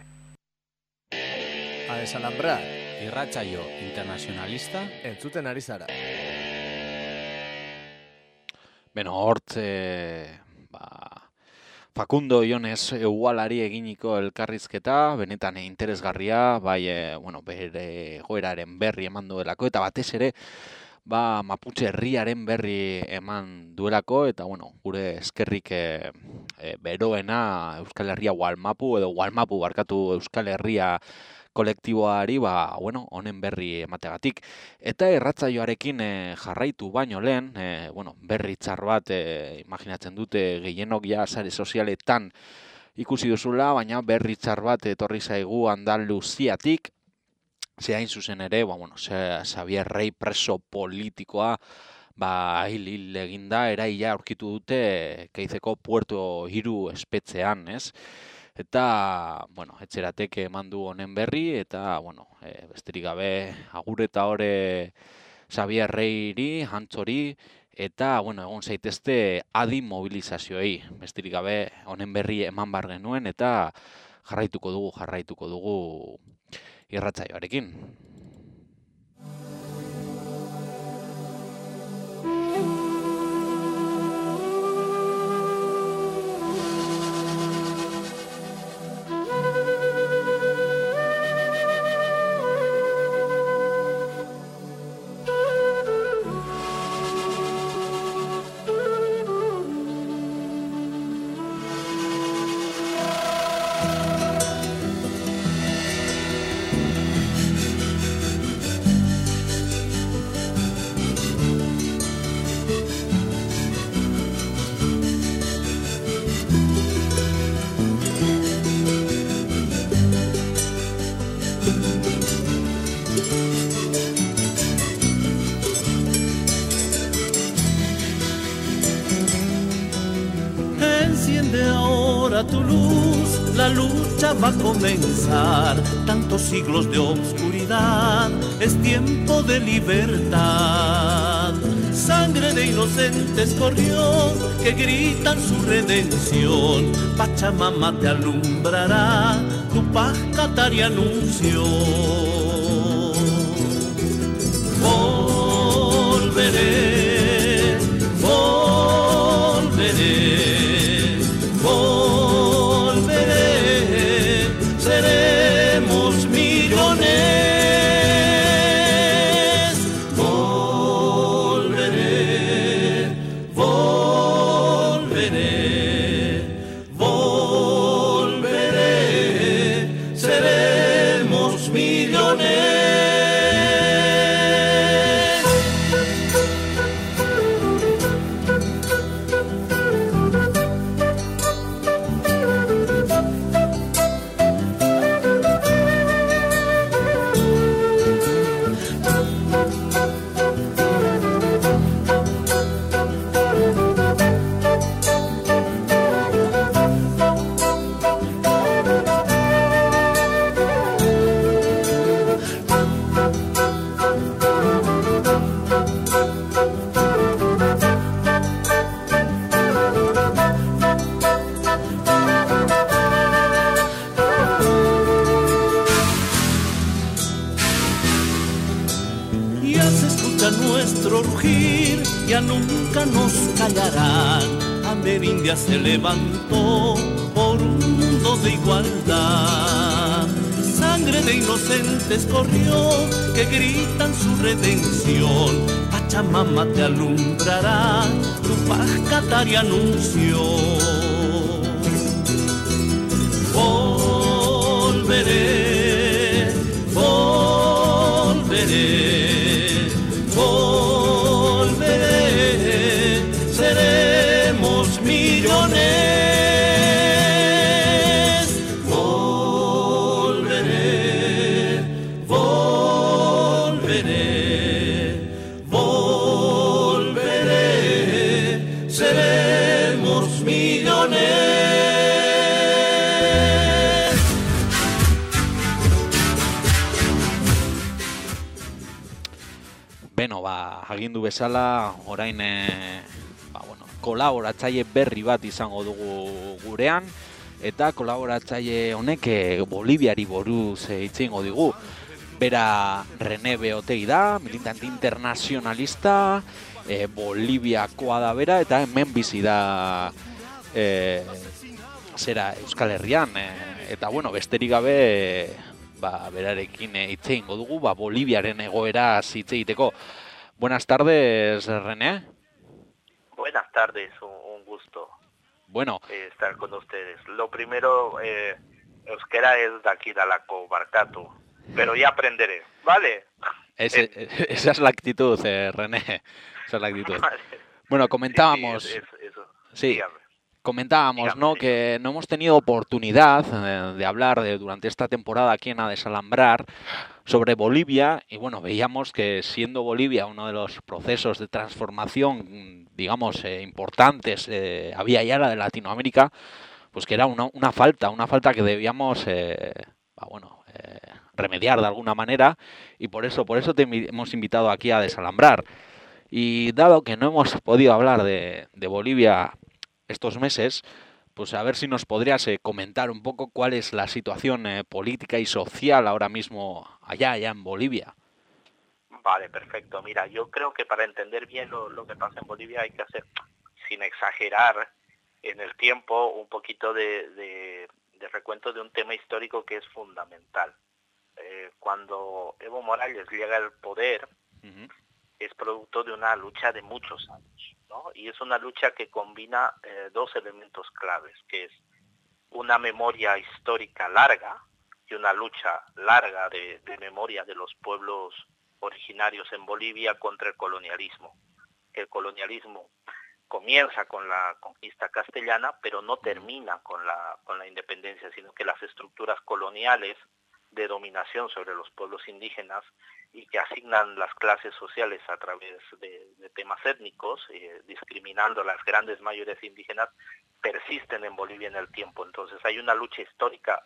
A desalambrar. Irratsaio internacionalista. Entzuten ari zara. Beno, hortze, ba, Facundo Iones Egualari eginiko elkarrizketa, benetan interesgarria, bai, e, bueno, bere goeraren berri eman duelako, eta batez ere, ba, Mapuche herriaren berri eman duelako, eta, bueno, gure eskerrik e, e, beroena Euskal Herria Walmapu, edo Walmapu barkatu Euskal Herria kolektiboari, ba, bueno, honen berri emategatik. Eta irratsaioarekin e, jarraitu baino lehen, e, bueno, berri txar bat, e, imaginatzen dute gehienok ja sare sozialetan ikusi duzula, baina berri txar bat etorri zaigu Andaluziatik, ze hain zuzen ere, ba, bueno, Xabier Rey preso politikoa, ba, hil hil eginda, eraila aurkitu dute Keizeko Puerto hiru espetxean, ez? Eta, bueno, etxeratek eman du honen berri, eta, bueno, e, besterik gabe, agur eta ore Xabier Reyri, Hantzori, eta, bueno, egon zaitezte adi mobilizazioei. Besterik gabe, honen berri eman bar genuen, eta jarraituko dugu, jarraituko dugu irratsaioarekin. Tu luz, la lucha va a comenzar. Tantos siglos de oscuridad, es tiempo de libertad. Sangre de inocentes corrió, que gritan su redención. Pachamama te alumbrará, tu paz Catari anunció. Volveré, volveré. Volveré, seremos millones. Volveré, volveré, volveré, seremos millones. ya nunca nos callarán. Amerindia se levantó por un mundo de igualdad. Sangre de inocentes corrió, que gritan su redención. Pachamama te alumbrará, tu paz Catari anunció. Volveré, volveré, volveré, seremos millones. Beno, ba, agindu bezala, orain e, ba, bueno, kolaboratzaile berri bat izango dugu gurean, eta kolaboratzaile honek e, Boliviari buruz e, hitz egingo digu. Bera René Beotegi da, militante internazionalista, e, Boliviakoa da bera, eta hemen bizi da e, zera Euskal Herrian, e, eta bueno, besterik gabe e, ba, berarekin hitz egingo dugu, ba, Boliviaren egoera hitz egiteko. Buenas tardes, René. Buenas tardes, un, un gusto bueno. eh, estar con ustedes. Lo primero, eh, euskera es de aquí, de la Barkatu, pero ya aprenderé, ¿vale? Ese, eh, esa es la actitud, eh, René, esa es la actitud. Vale. Bueno, comentábamos... Sí, sí, es, eso. Sí. Dígame. Comentábamos, Dígame, ¿no? dígame. Que no hemos tenido oportunidad de, de hablar de, durante esta temporada aquí en A Desalambrar sobre Bolivia, y bueno, veíamos que siendo Bolivia uno de los procesos de transformación, digamos, eh, importantes, eh, había ya la de Latinoamérica, pues que era una, una falta, una falta que debíamos, eh, bueno, eh, remediar de alguna manera, y por eso, por eso te hemos invitado aquí a Desalambrar. Y dado que no hemos podido hablar de, de Bolivia estos meses, pues a ver si nos podrías eh, comentar un poco cuál es la situación eh, política y social ahora mismo allá, allá en Bolivia. Vale, perfecto. Mira, yo creo que para entender bien lo, lo que pasa en Bolivia hay que hacer, sin exagerar en el tiempo, un poquito de, de, de recuento de un tema histórico que es fundamental. Eh, cuando Evo Morales llega al poder, uh-huh. es producto de una lucha de muchos años, ¿no? Y es una lucha que combina eh, dos elementos claves, que es una memoria histórica larga y una lucha larga de, de memoria de los pueblos originarios en Bolivia contra el colonialismo. El colonialismo comienza con la conquista castellana, pero no termina con la, con la independencia, sino que las estructuras coloniales de dominación sobre los pueblos indígenas y que asignan las clases sociales a través de, de temas étnicos, eh, discriminando a las grandes mayorías indígenas, persisten en Bolivia en el tiempo. Entonces hay una lucha histórica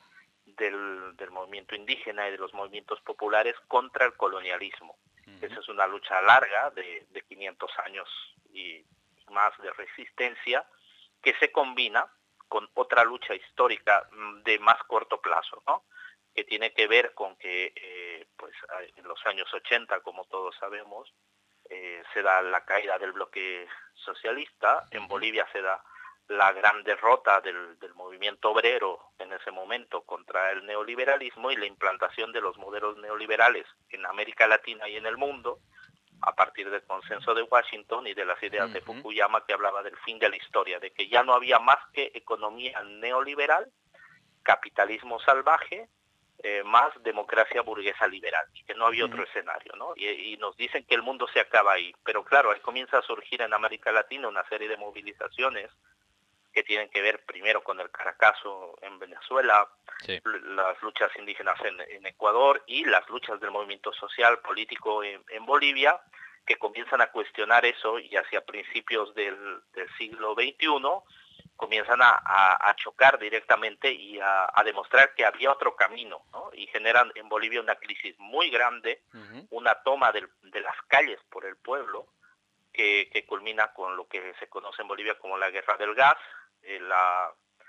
del, del movimiento indígena y de los movimientos populares contra el colonialismo. Uh-huh. Esa es una lucha larga de, de quinientos años y más de resistencia que se combina con otra lucha histórica de más corto plazo, ¿no? Que tiene que ver con que eh, pues en los años ochenta, como todos sabemos, eh, se da la caída del bloque socialista, en Bolivia se da la gran derrota del, del movimiento obrero en ese momento contra el neoliberalismo y la implantación de los modelos neoliberales en América Latina y en el mundo, a partir del consenso de Washington y de las ideas uh-huh. de Fukuyama, que hablaba del fin de la historia, de que ya no había más que economía neoliberal, capitalismo salvaje, Eh, más democracia burguesa liberal, que no había uh-huh. otro escenario, ¿no? Y, y nos dicen que el mundo se acaba ahí, pero claro, ahí comienza a surgir en América Latina una serie de movilizaciones que tienen que ver primero con el Caracazo en Venezuela, sí. las luchas indígenas en, en Ecuador y las luchas del movimiento social, político en, en Bolivia, que comienzan a cuestionar eso y hacia principios del, del siglo veintiuno comienzan a, a, a chocar directamente y a, a demostrar que había otro camino, ¿no? Y generan en Bolivia una crisis muy grande, uh-huh. una toma del, de las calles por el pueblo, que, que culmina con lo que se conoce en Bolivia como la guerra del gas, eh, la,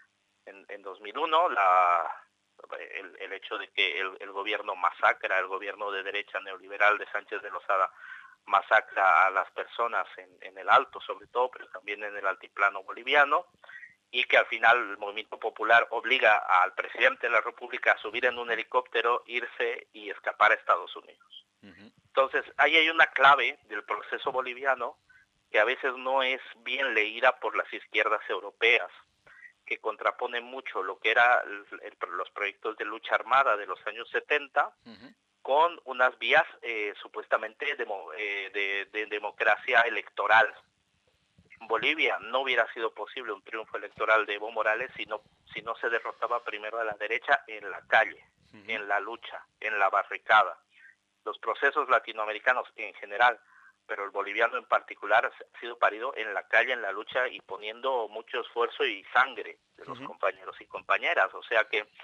en, en dos mil uno, la, el, el hecho de que el, el gobierno masacra, el gobierno de derecha neoliberal de Sánchez de Lozada masacra a las personas en, en el Alto sobre todo, pero también en el altiplano boliviano, y que al final el movimiento popular obliga al presidente de la República a subir en un helicóptero, irse y escapar a Estados Unidos. Uh-huh. Entonces, ahí hay una clave del proceso boliviano que a veces no es bien leída por las izquierdas europeas, que contrapone mucho lo que eran los proyectos de lucha armada de los años setenta, uh-huh, con unas vías eh, supuestamente demo, eh, de, de democracia electoral. En Bolivia no hubiera sido posible un triunfo electoral de Evo Morales si no, si no se derrotaba primero a la derecha en la calle, uh-huh, en la lucha, en la barricada. Los procesos latinoamericanos en general, pero el boliviano en particular, ha sido parido en la calle, en la lucha y poniendo mucho esfuerzo y sangre de los uh-huh. compañeros y compañeras. O sea que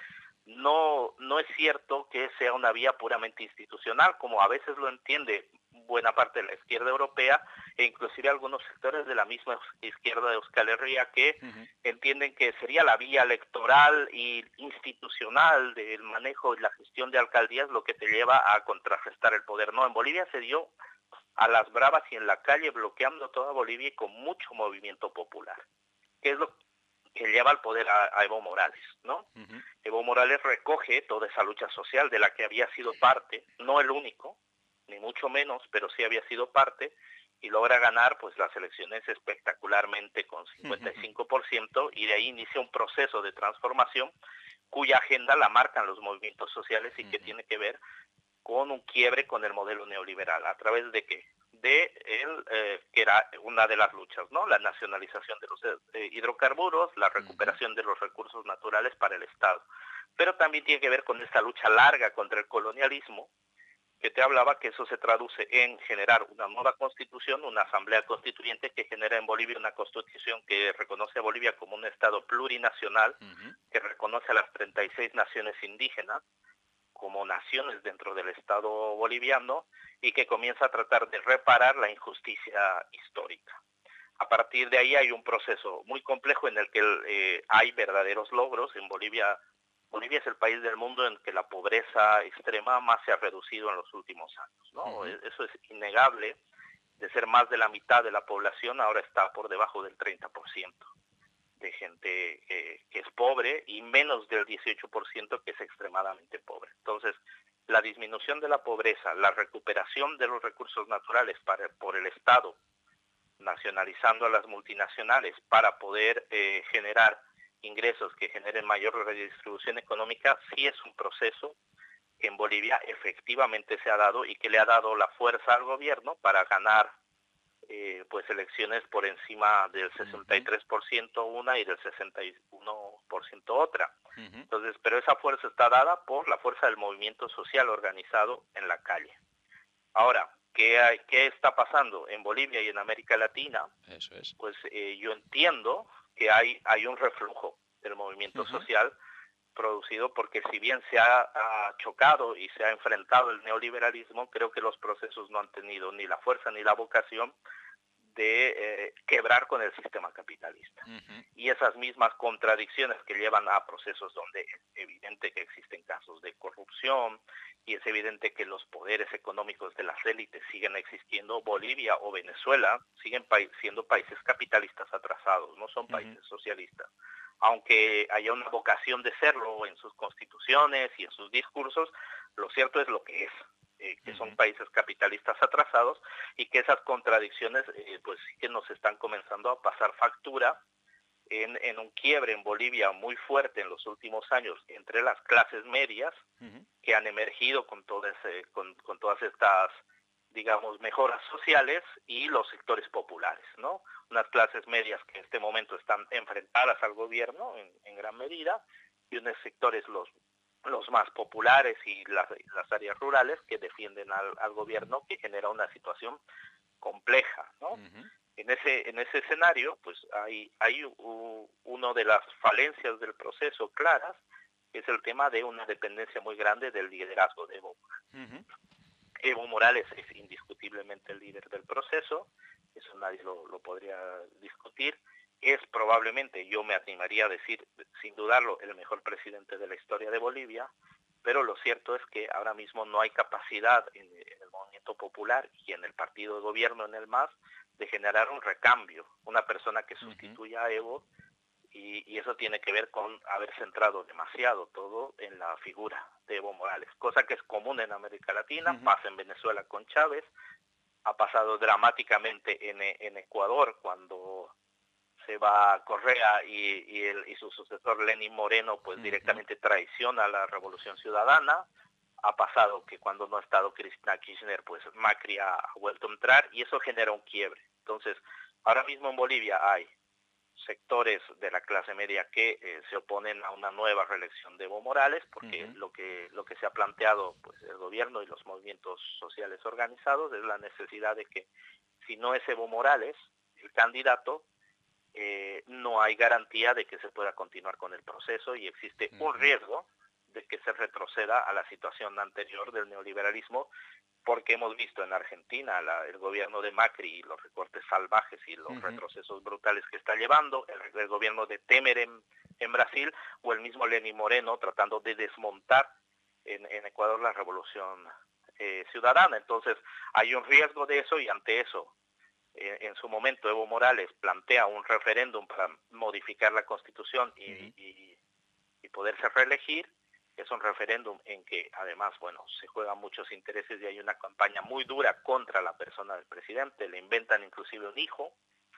no, no es cierto que sea una vía puramente institucional, como a veces lo entiende buena parte de la izquierda europea e inclusive algunos sectores de la misma izquierda de Euskal Herria que uh-huh. entienden que sería la vía electoral y institucional del manejo y la gestión de alcaldías lo que te lleva a contrarrestar el poder. No, en Bolivia se dio a las bravas y en la calle, bloqueando toda Bolivia y con mucho movimiento popular, que es lo que lleva al poder a, a Evo Morales, ¿no? Uh-huh. Evo Morales recoge toda esa lucha social de la que había sido parte, no el único, ni mucho menos, pero sí había sido parte, y logra ganar pues las elecciones espectacularmente con cincuenta y cinco por ciento, uh-huh. y de ahí inicia un proceso de transformación cuya agenda la marcan los movimientos sociales y uh-huh. que tiene que ver con un quiebre con el modelo neoliberal. ¿A través de qué? De él, eh, que era una de las luchas, ¿no? La nacionalización de los eh, hidrocarburos, la recuperación uh-huh. de los recursos naturales para el Estado. Pero también tiene que ver con esta lucha larga contra el colonialismo, que te hablaba que eso se traduce en generar una nueva constitución, una asamblea constituyente que genera en Bolivia una constitución que reconoce a Bolivia como un Estado plurinacional, uh-huh. que reconoce a las treinta y seis naciones indígenas como naciones dentro del Estado boliviano y que comienza a tratar de reparar la injusticia histórica. A partir de ahí hay un proceso muy complejo en el que eh, hay verdaderos logros. En Bolivia, Bolivia es el país del mundo en que la pobreza extrema más se ha reducido en los últimos años, ¿no? Uh-huh. Eso es innegable. De ser más de la mitad de la población, ahora está por debajo del treinta por ciento. De gente eh, que es pobre y menos del dieciocho por ciento que es extremadamente pobre. Entonces, la disminución de la pobreza, la recuperación de los recursos naturales para, por el Estado, nacionalizando a las multinacionales para poder eh, generar ingresos que generen mayor redistribución económica, sí es un proceso que en Bolivia efectivamente se ha dado y que le ha dado la fuerza al gobierno para ganar Eh, pues elecciones por encima del sesenta y tres por ciento una y del sesenta y uno por ciento otra. Uh-huh. Entonces, pero esa fuerza está dada por la fuerza del movimiento social organizado en la calle. Ahora, ¿qué, hay, qué está pasando en Bolivia y en América Latina? Eso es. Pues eh, yo entiendo que hay, hay un reflujo del movimiento uh-huh. social producido porque si bien se ha, ha chocado y se ha enfrentado el neoliberalismo, creo que los procesos no han tenido ni la fuerza ni la vocación de eh, quebrar con el sistema capitalista. Uh-huh. Y esas mismas contradicciones que llevan a procesos donde es evidente que existen casos de corrupción y es evidente que los poderes económicos de las élites siguen existiendo, Bolivia o Venezuela siguen pa- siendo países capitalistas atrasados, no son países uh-huh. socialistas. Aunque haya una vocación de serlo en sus constituciones y en sus discursos, lo cierto es lo que es, eh, que son países capitalistas atrasados y que esas contradicciones eh, pues sí que nos están comenzando a pasar factura en, en un quiebre en Bolivia muy fuerte en los últimos años entre las clases medias uh-huh. que han emergido con, todo ese, con, con todas estas, digamos, mejoras sociales y los sectores populares, ¿no? Unas clases medias que en este momento están enfrentadas al gobierno en, en gran medida y unos sectores los los más populares y las, las áreas rurales que defienden al, al gobierno, que genera una situación compleja, ¿no? Uh-huh. En ese en ese escenario, pues hay hay uh, uno de las falencias del proceso claras, que es el tema de una dependencia muy grande del liderazgo de Evo. Uh-huh. Evo Morales es indiscutiblemente el líder del proceso, eso nadie lo, lo podría discutir. Es probablemente, yo me animaría a decir, sin dudarlo, el mejor presidente de la historia de Bolivia, pero lo cierto es que ahora mismo no hay capacidad en el movimiento popular y en el partido de gobierno, en el M A S, de generar un recambio, una persona que sustituya a Evo, y, y eso tiene que ver con haber centrado demasiado todo en la figura de Evo Morales, cosa que es común en América Latina, uh-huh. pasa en Venezuela con Chávez, ha pasado dramáticamente en, en Ecuador cuando se va Correa y, y, el, y su sucesor Lenín Moreno pues uh-huh. directamente traiciona a la Revolución Ciudadana. Ha pasado que cuando no ha estado Cristina Kirchner, pues Macri ha, ha vuelto a entrar y eso genera un quiebre. Entonces, ahora mismo en Bolivia hay sectores de la clase media que eh, se oponen a una nueva reelección de Evo Morales, porque uh-huh. lo que lo que se ha planteado pues el gobierno y los movimientos sociales organizados es la necesidad de que si no es Evo Morales el candidato, eh, no hay garantía de que se pueda continuar con el proceso y existe uh-huh. un riesgo de que se retroceda a la situación anterior del neoliberalismo, porque hemos visto en Argentina la, el gobierno de Macri y los recortes salvajes y los uh-huh. retrocesos brutales que está llevando, el, el gobierno de Temer en, en Brasil, o el mismo Lenín Moreno tratando de desmontar en, en Ecuador la revolución eh, ciudadana. Entonces hay un riesgo de eso, y ante eso, eh, en su momento Evo Morales plantea un referéndum para modificar la Constitución y, uh-huh. y, y poderse reelegir. Es un referéndum en que además, bueno, se juegan muchos intereses y hay una campaña muy dura contra la persona del presidente, le inventan inclusive un hijo,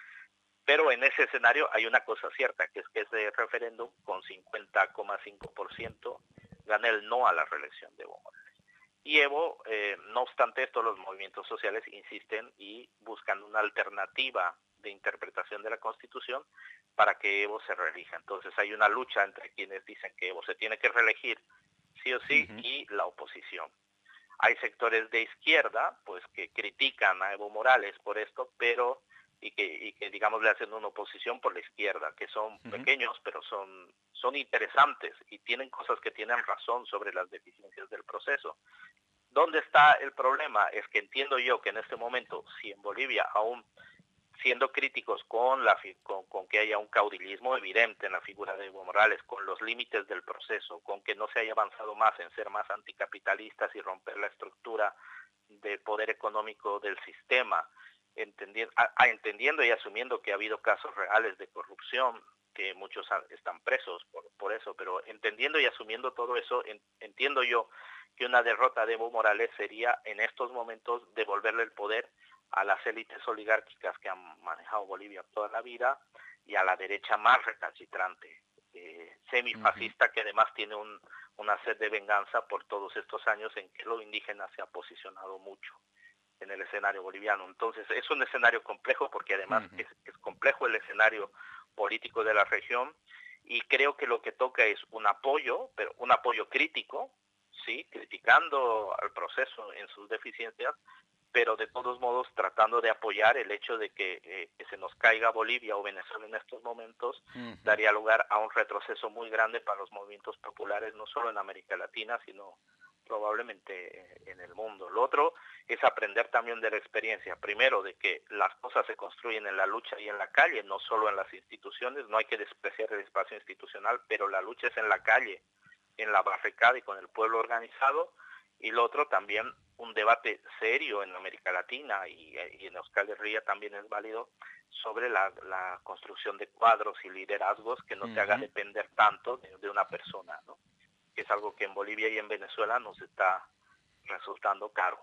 pero en ese escenario hay una cosa cierta, que es que ese referéndum con cincuenta coma cinco por ciento gana el no a la reelección de Evo Morales. Y Evo, eh, no obstante esto, los movimientos sociales insisten y buscan una alternativa de interpretación de la Constitución para que Evo se reelija. Entonces hay una lucha entre quienes dicen que Evo se tiene que reelegir sí o sí uh-huh. y la oposición. Hay sectores de izquierda pues que critican a Evo Morales por esto, pero y que, y que digamos le hacen una oposición por la izquierda, que son uh-huh. pequeños pero son, son interesantes y tienen cosas que tienen razón sobre las deficiencias del proceso. ¿Dónde está el problema? Es que entiendo yo que en este momento, si en Bolivia aún siendo críticos con, la, con, con que haya un caudillismo evidente en la figura de Evo Morales, con los límites del proceso, con que no se haya avanzado más en ser más anticapitalistas y romper la estructura del poder económico del sistema, entendiendo, a, a, entendiendo y asumiendo que ha habido casos reales de corrupción, que muchos están presos por, por eso, pero entendiendo y asumiendo todo eso, en, entiendo yo que una derrota de Evo Morales sería en estos momentos devolverle el poder a las élites oligárquicas que han manejado Bolivia toda la vida y a la derecha más recalcitrante, eh, semifascista, uh-huh. que además tiene un, una sed de venganza por todos estos años en que lo indígena se ha posicionado mucho en el escenario boliviano. Entonces es un escenario complejo porque además uh-huh. es, es complejo el escenario político de la región, y creo que lo que toca es un apoyo, pero un apoyo crítico, sí, criticando al proceso en sus deficiencias, pero de todos modos tratando de apoyar el hecho de que, eh, que se nos caiga Bolivia o Venezuela en estos momentos, uh-huh. daría lugar a un retroceso muy grande para los movimientos populares, no solo en América Latina, sino probablemente en el mundo. Lo otro es aprender también de la experiencia, primero de que las cosas se construyen en la lucha y en la calle, no solo en las instituciones, no hay que despreciar el espacio institucional, pero la lucha es en la calle, en la barricada y con el pueblo organizado. Y lo otro también, un debate serio en América Latina y, y en Euskal Herria también es válido sobre la, la construcción de cuadros y liderazgos que no uh-huh. te haga depender tanto de, de una persona, ¿no? Que es algo que en Bolivia y en Venezuela nos está resultando caro.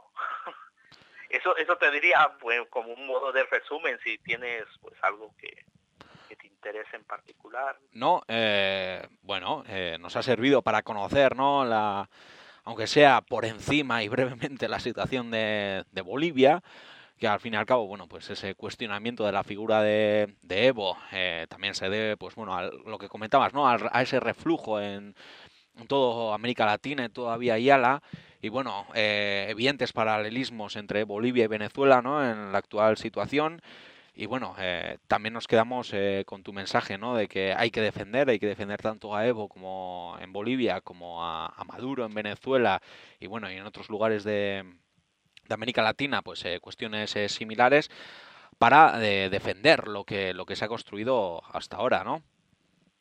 eso eso te diría pues, como un modo de resumen, si tienes pues algo que, que te interese en particular. No, eh, bueno, eh, nos ha servido para conocer, ¿no? la aunque sea por encima y brevemente, la situación de, de Bolivia, que al fin y al cabo, bueno, pues ese cuestionamiento de la figura de, de Evo eh, también se debe, pues bueno, a lo que comentabas, ¿no? A, a ese reflujo en, en toda América Latina y todavía Yala, y bueno, eh, evidentes paralelismos entre Bolivia y Venezuela, ¿no? En la actual situación. Y bueno, eh, también nos quedamos eh, con tu mensaje, ¿no? De que hay que defender, hay que defender tanto a Evo como en Bolivia, como a, a Maduro en Venezuela y bueno, y en otros lugares de, de América Latina, pues eh, cuestiones eh, similares para eh, defender lo que lo que se ha construido hasta ahora, ¿no?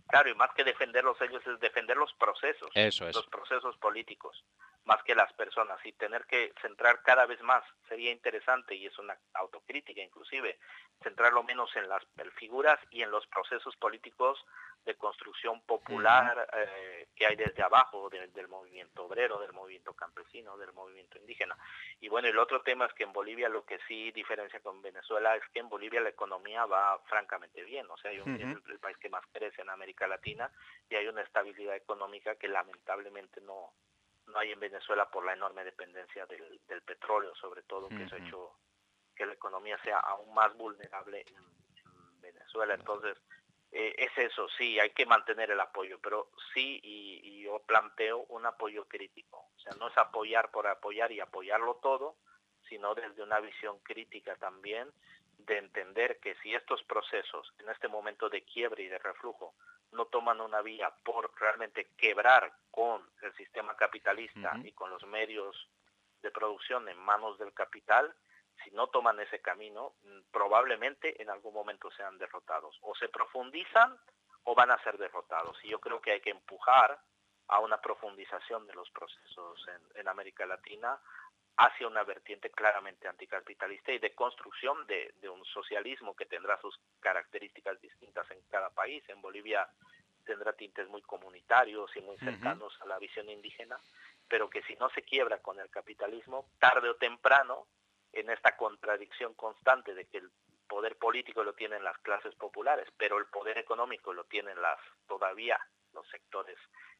Claro, y más que defenderlos ellos es defender los procesos, Eso es. los procesos políticos, más que las personas, y tener que centrar cada vez más, sería interesante, y es una autocrítica inclusive, centrarlo menos en las figuras y en los procesos políticos de construcción popular uh-huh. eh, que hay desde abajo, de, del movimiento obrero, del movimiento campesino, del movimiento indígena. Y bueno, el otro tema es que en Bolivia lo que sí diferencia con Venezuela es que en Bolivia la economía va francamente bien, o sea, hay un, uh-huh. es el, el país que más crece en América Latina y hay una estabilidad económica que lamentablemente no, no hay en Venezuela por la enorme dependencia del, del petróleo, sobre todo, que uh-huh. eso ha hecho que la economía sea aún más vulnerable en, en Venezuela. Entonces, eh, es eso, sí, hay que mantener el apoyo, pero sí, y, y yo planteo un apoyo crítico. O sea, no es apoyar por apoyar y apoyarlo todo, sino desde una visión crítica también, de entender que si estos procesos, en este momento de quiebre y de reflujo, no toman una vía por realmente quebrar con el sistema capitalista uh-huh. y con los medios de producción en manos del capital, si no toman ese camino, probablemente en algún momento sean derrotados. O se profundizan o van a ser derrotados. Y yo creo que hay que empujar a una profundización de los procesos en, en América Latina hacia una vertiente claramente anticapitalista y de construcción de, de un socialismo que tendrá sus características distintas en cada país. En Bolivia tendrá tintes muy comunitarios y muy cercanos uh-huh. a la visión indígena, pero que si no se quiebra con el capitalismo, tarde o temprano, en esta contradicción constante de que el poder político lo tienen las clases populares, pero el poder económico lo tienen las todavía los sectores,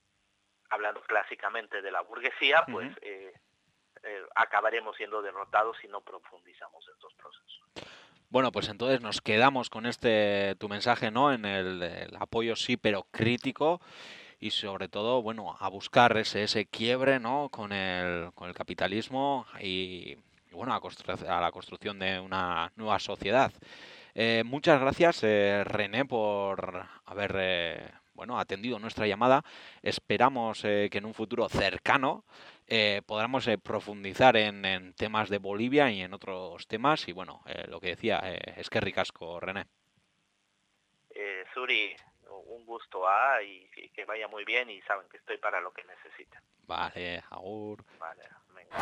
hablando clásicamente de la burguesía, pues uh-huh. eh, eh, acabaremos siendo derrotados si no profundizamos estos procesos. Bueno, pues entonces nos quedamos con este tu mensaje, ¿no? En el, el apoyo sí, pero crítico, y sobre todo, bueno, a buscar ese ese quiebre, ¿no? Con el con el capitalismo y Y bueno, a, constru- a la construcción de una nueva sociedad. Eh, muchas gracias, eh, René, por haber eh, bueno, atendido nuestra llamada. Esperamos eh, que en un futuro cercano eh, podamos eh, profundizar en, en temas de Bolivia y en otros temas. Y bueno, eh, lo que decía, eh, es que ricasco, René. Eh, Suri, un gusto ah, y, y que vaya muy bien, y saben que estoy para lo que necesiten. Vale, agur. Vale, venga.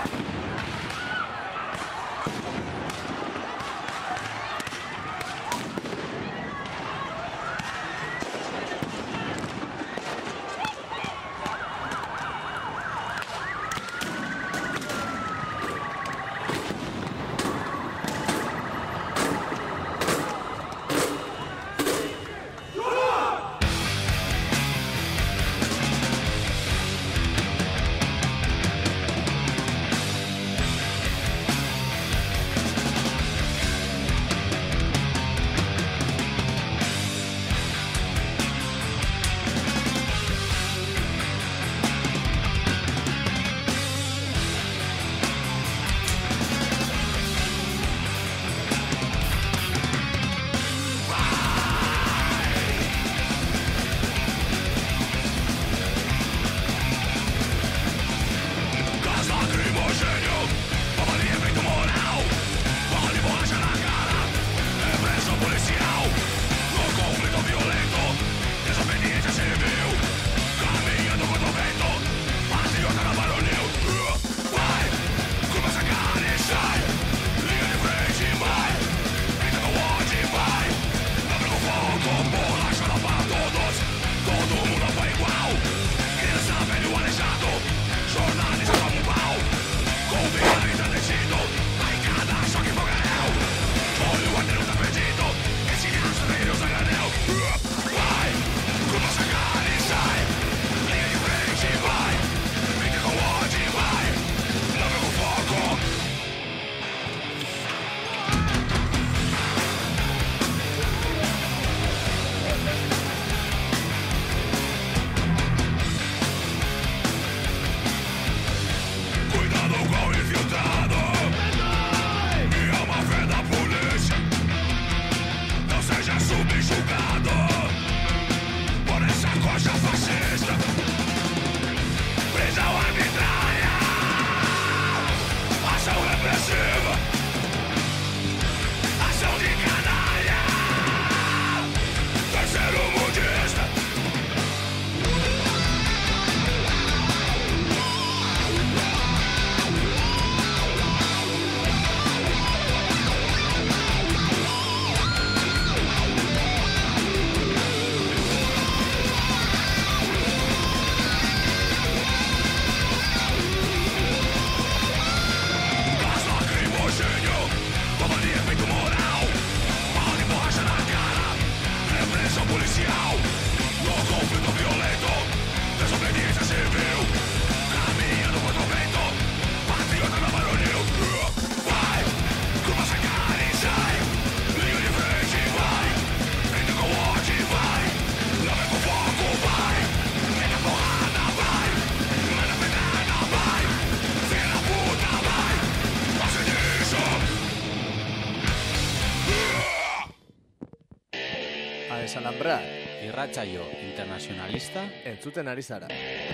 Asalambra. Irratsaio internazionalista. Entzuten ari zara.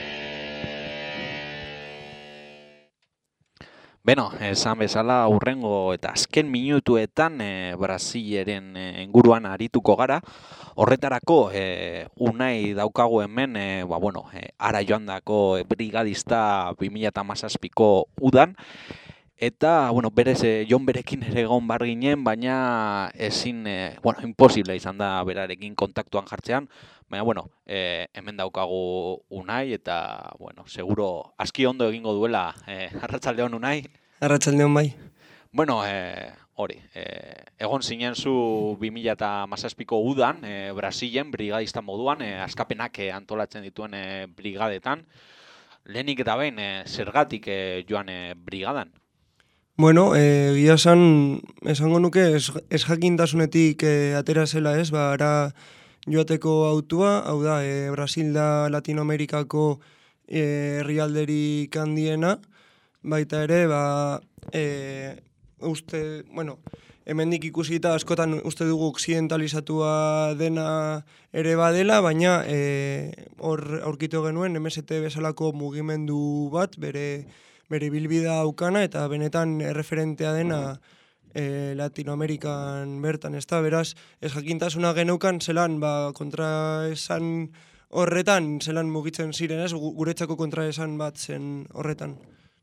Beno, esan bezala hurrengo eta azken minutuetan e, Brasileren e, inguruan arituko gara. Horretarako e, Unai daukagu hemen, e, ba, bueno, e, ara joandako e, brigadista bi mila hamazazpiko udan. Eta, bueno, berez, e, Jon berekin ere egon bar ginen, baina ezin, e, bueno, imposible izan da berarekin kontaktuan jartzean. Baina, bueno, e, hemen daukagu Unai, eta, bueno, seguro aski ondo egingo duela. E, Arratsaldeon Unai. Arratsaldeon bai. Bueno, e, hori, e, egon zinen zu bi mila hamazazpiko udan, e, Brasilen, brigadista moduan, e, askapenak e, antolatzen dituen e, brigadetan. Lehenik eta behin, e, zergatik e, joan e, brigadan? Bueno, eh, egia esan, esango nuke ez, ez jakintasunetik eh, atera zela ez, ba, ara joateko autua, hau da, eh, Brasil da Latinoamerikako eh, herrialderik handiena, baita ere, ba, eh, uste, bueno, hemendik ikusita askotan uste dugu okzidentalizatua dena ere badela, baina eh, hor aurkitu genuen M S T bezalako mugimendu bat, bere bere bilbida aukana eta benetan erreferentea dena e, Latinoamerikan bertan, ez da, beraz, ez jakintasuna geneukan zelan, ba, kontraesan horretan, zelan mugitzen ziren, ez, guretzako kontraesan bat zen horretan.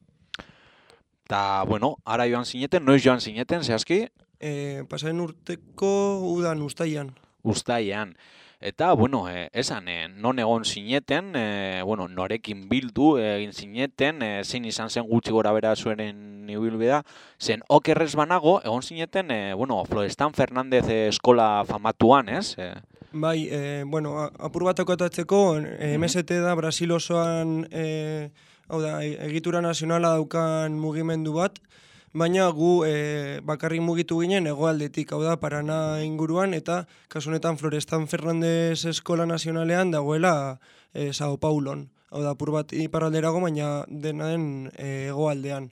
Ta, bueno, ara joan zineten, noiz joan zineten, zehazki? E, pasaren urteko udan, ustaian. Ustaian. Eta, bueno, eh, esan, eh, non egon zineten, eh, bueno, norekin bildu egin zineten, eh, zein izan zen gutxi gora bera zuenen ibilbidea, zen okerrez banago, egon zineten, eh, bueno, Florestan Fernandez eskola famatuan, ez? Eh? Bai, eh, bueno, apur bat akotatzeko, eh, M S T da Brasil osoan, eh, hau da, egitura nazionala daukan mugimendu bat, baina gu e, bakarrik mugitu ginen hegoaldetik, hau da, Parana inguruan, eta kasu honetan Florestan Fernandez Eskola Nazionalean dagoela e, Sao Paulon. Hau da, apur bat iparralderago, baina dena den e, hegoaldean.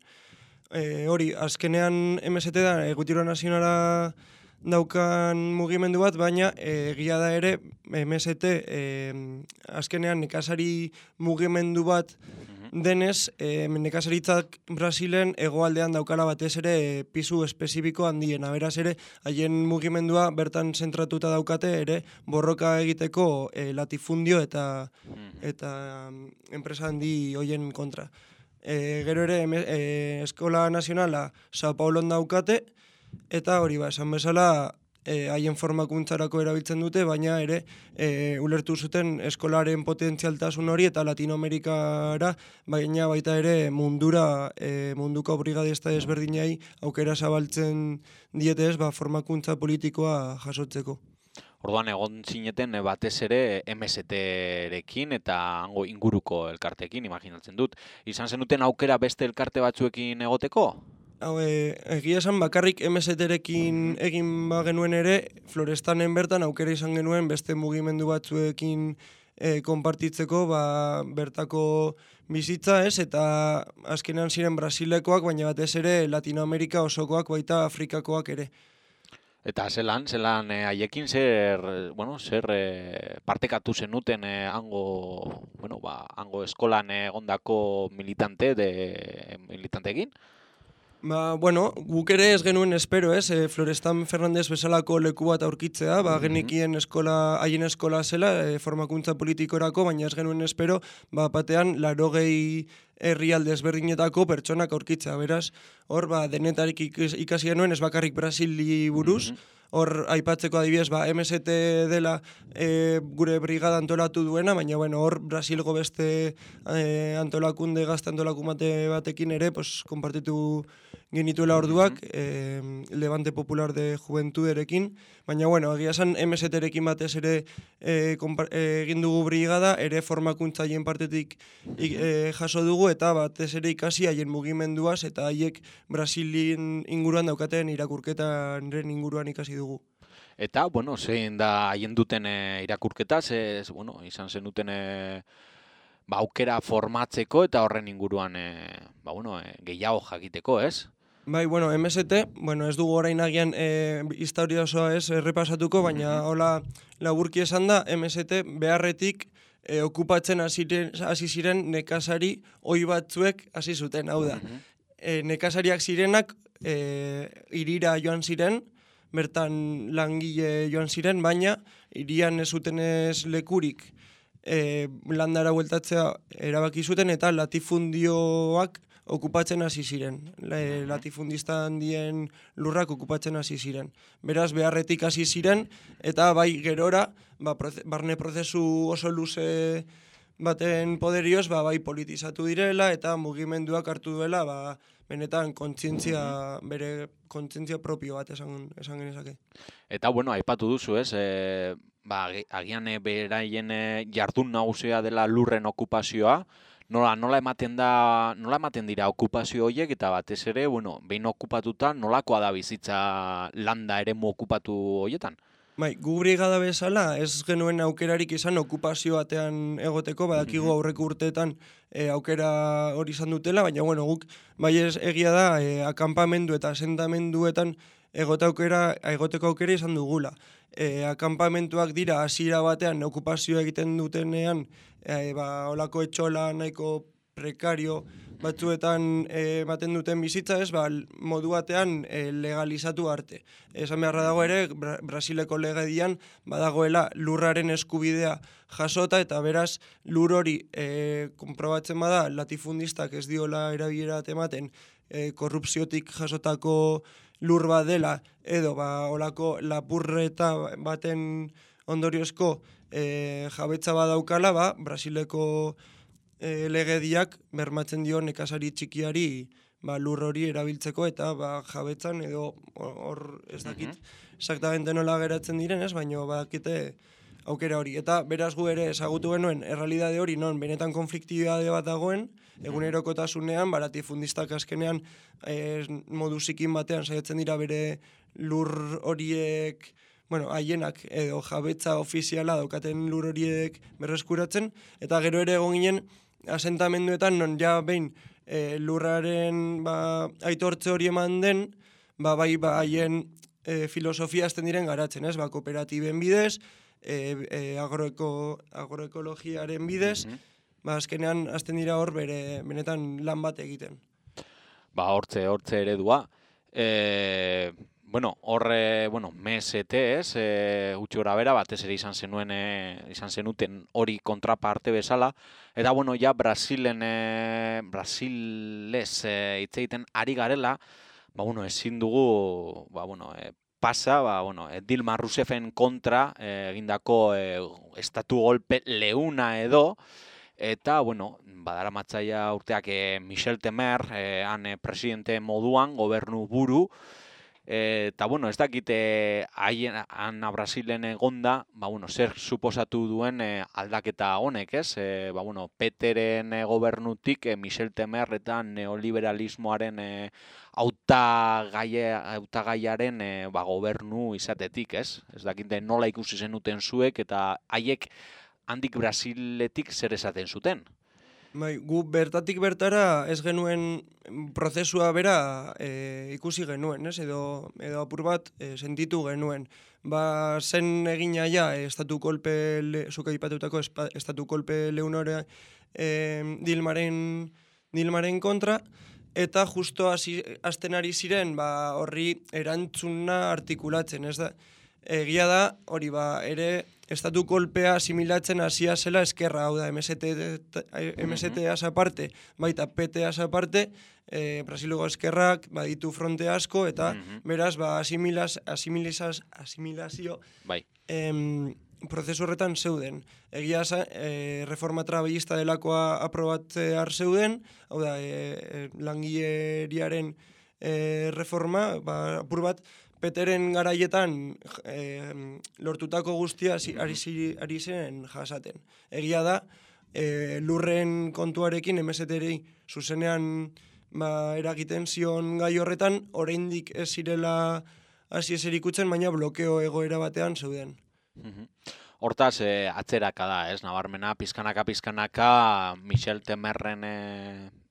E, hori, azkenean M S T da egitura nazionala daukan mugimendu bat, baina egia da ere M S T e, azkenean nekazari mugimendu bat denez, e, nekazaritzak Brasilen hegoaldean daukala batez ere e, pisu espezifiko handiena. Beraz ere, haien mugimendua bertan zentratuta daukate ere borroka egiteko e, latifundio eta eta um, enpresa handi hoien kontra. E, gero ere, e, Eskola Nazionala Sao Paulon daukate, eta hori ba, esan bezala, E, haien formakuntzarako erabiltzen dute, baina ere e, ulertu zuten eskolaren potentzialtasun hori eta Latinoamerikara, baina baita ere mundura, e, munduko brigadista ezberdinai aukera zabaltzen dietez, ba, formakuntza politikoa jasotzeko. Orduan egon zineten batez ere M S T-rekin eta hango inguruko elkartekin, imaginatzen dut. Izan zenuten aukera beste elkarte batzuekin egoteko? Hau, e, egia esan bakarrik M S T-rekin egin ba genuen ere, Florestanen bertan aukera izan genuen beste mugimendu batzuekin e, konpartitzeko ba, bertako bizitza, ez, eta azkenean ziren Brasilekoak, baina batez ere Latinoamerika osokoak, baita Afrikakoak ere. Eta zelan, zelan haiekin zer, bueno, zer e, partekatu zenuten e, hango, bueno, ba, hango eskolan egondako militante de militanteekin? Ba, bueno, guk ere ez genuen espero, ez, e, Florestan Fernandez bezalako leku bat aurkitzea, ba, genikien eskola, haien eskola zela, e, formakuntza politikorako, baina ez genuen espero, ba, batean, larogei herrialde ezberdinetako pertsonak aurkitzea, beraz, hor, ba, denetarik ikasi genuen, ez bakarrik Brasili buruz, hor aipatzeko adibidez, ba, M S T dela e, gure brigada antolatu duena, baina bueno, hor Brasilgo beste e, antolakunde gazte antolakumate batekin ere, pues, konpartitu genituela orduak, e, Levante Popular de Juventuderekin, baina bueno, egia esan M S T-rekin batez ere e, egin dugu brigada, ere formakuntza haien partetik e, jaso dugu, eta batez ere ikasi haien mugimenduaz, eta haiek Brasilin inguruan daukaten irakurketaren inguruan ikasi dugu. Eta, bueno, zein da haien duten e, irakurketa, ze, bueno, izan zenuten e, ba, aukera formatzeko eta horren inguruan e, ba, bueno, e, gehiago jakiteko, ez? Bai, bueno, M S T, bueno, ez dugu orain agian e, historia osoa ez errepasatuko, baina hola laburki esan da, M S T beharretik e, okupatzen hasi ziren nekazari ohi batzuek hasi zuten, hau da. E, nekazariak zirenak e, irira joan ziren, bertan langile joan ziren, baina irian ez zuten ez lekurik e, landara bueltatzea erabaki zuten eta latifundioak okupatzen hasi ziren. Le, latifundista handien lurrak okupatzen hasi ziren. Beraz, beharretik hasi ziren, eta bai gerora, ba, proze, barne prozesu oso luze baten poderioz, ba, bai politizatu direla, eta mugimenduak hartu duela, ba, benetan kontzientzia, bere kontzientzia propio bat esan, esan genezake. Eta, bueno, aipatu duzu, ez? E, ba, agian e, beraien e, jardun nagusia dela lurren okupazioa, Nola, nola ematen da, nola ematen dira okupazio horiek eta batez ere, bueno, behin okupatuta nolakoa da bizitza landa eremu okupatu horietan? Bai, gu brigada bezala ez genuen aukerarik izan okupazio batean egoteko, badakigu aurreko urteetan e, aukera hori izan dutela, baina bueno, guk bai ez egia da e, akanpamendu eta asentamenduetan egote aukera, egoteko aukera izan dugula. E, akanpamentuak dira hasiera batean okupazio egiten dutenean e, ba, olako etxola nahiko prekario batzuetan ematen duten bizitza ez, ba, modu batean e, legalizatu arte. Esan beharra dago ere, Bra Brasileko legedian badagoela lurraren eskubidea jasota eta beraz lur hori e, konprobatzen bada latifundistak ez diola erabilera ematen e, korrupziotik jasotako lur bat dela, edo ba, olako lapurreta baten ondoriozko e, jabetza badaukala, ba, Brasileko e, legediak bermatzen dio nekazari txikiari ba, lur hori erabiltzeko eta ba, jabetzan edo hor ez dakit exactamente nola geratzen diren, ez, baina badakite aukera hori. Eta beraz gu ere ezagutu genuen errealidade hori non benetan konfliktibidade bat dagoen, egunerokotasunean, baratifundistak azkenean e, modu zikin batean saiatzen dira bere lur horiek, bueno, haienak edo jabetza ofiziala daukaten lur horiek berreskuratzen, eta gero ere egon ginen asentamenduetan non ja behin e, lurraren ba, aitortze hori eman den, ba, bai ba, haien e, filosofia azten diren garatzen, ez, ba, kooperatiben bidez, e, e, agroeko, agroekologiaren bidez, ba, azkenean azten dira hor bere benetan lan bat egiten. Ba, hortze, hortze eredua. E, bueno, horre, bueno, M S T ez, e, gutxi gora bera, batez ere izan zenuen, e, izan zenuten hori kontraparte bezala, eta bueno, ja Brasilen, e, Brasilez hitz e, egiten ari garela, ba, bueno, ezin dugu, ba, bueno, e, pasa, ba, bueno, e, Dilma Rousseffen kontra e, egindako e, estatu golpe leuna edo, eta, bueno, badara matzaia urteak e, Michel Temer, e, han e, presidente moduan, gobernu buru, e, eta, bueno, ez dakite haien han Brasilen egonda, ba, bueno, zer suposatu duen e, aldaketa honek, ez? E, ba, bueno, Peteren e, gobernutik e, Michel Temer eta neoliberalismoaren e, hautagaiaren e, ba, gobernu izatetik, ez? Ez dakite nola ikusi zenuten zuek eta haiek handik Brasiletik zer esaten zuten. Bai, gu bertatik bertara ez genuen prozesua bera e, ikusi genuen, ez? Edo, edo apur bat e, sentitu genuen. Ba, zen egina ja, e, estatu kolpe, le, zuka ipatutako estatu kolpe leunore e, Dilmaren, Dilmaren kontra, eta justo hasten ari ziren ba, horri erantzuna artikulatzen, ez da? Egia da, hori ba, ere estatu kolpea asimilatzen hasia zela eskerra, hau da, M S T az aparte, baita P T az aparte, e, Brasilgo eskerrak baditu fronte asko, eta beraz, ba, asimilaz, asimilizaz, asimilazio bai. em, prozesu horretan zeuden. Egia e, reforma traballista delakoa aprobatzear zeuden, hau da, e, langileriaren e, reforma, ba, apur bat, Peteren garaietan e, lortutako guztia ari, ari zen jasaten. Egia da, e, lurren kontuarekin M S T-ri zuzenean ba, eragiten zion gai horretan, oraindik ez zirela hasi ez erikutzen, baina blokeo egoera batean zeuden. Hortaz, e, atzeraka da, ez, nabarmena, pizkanaka, pizkanaka, Michel Temerren e,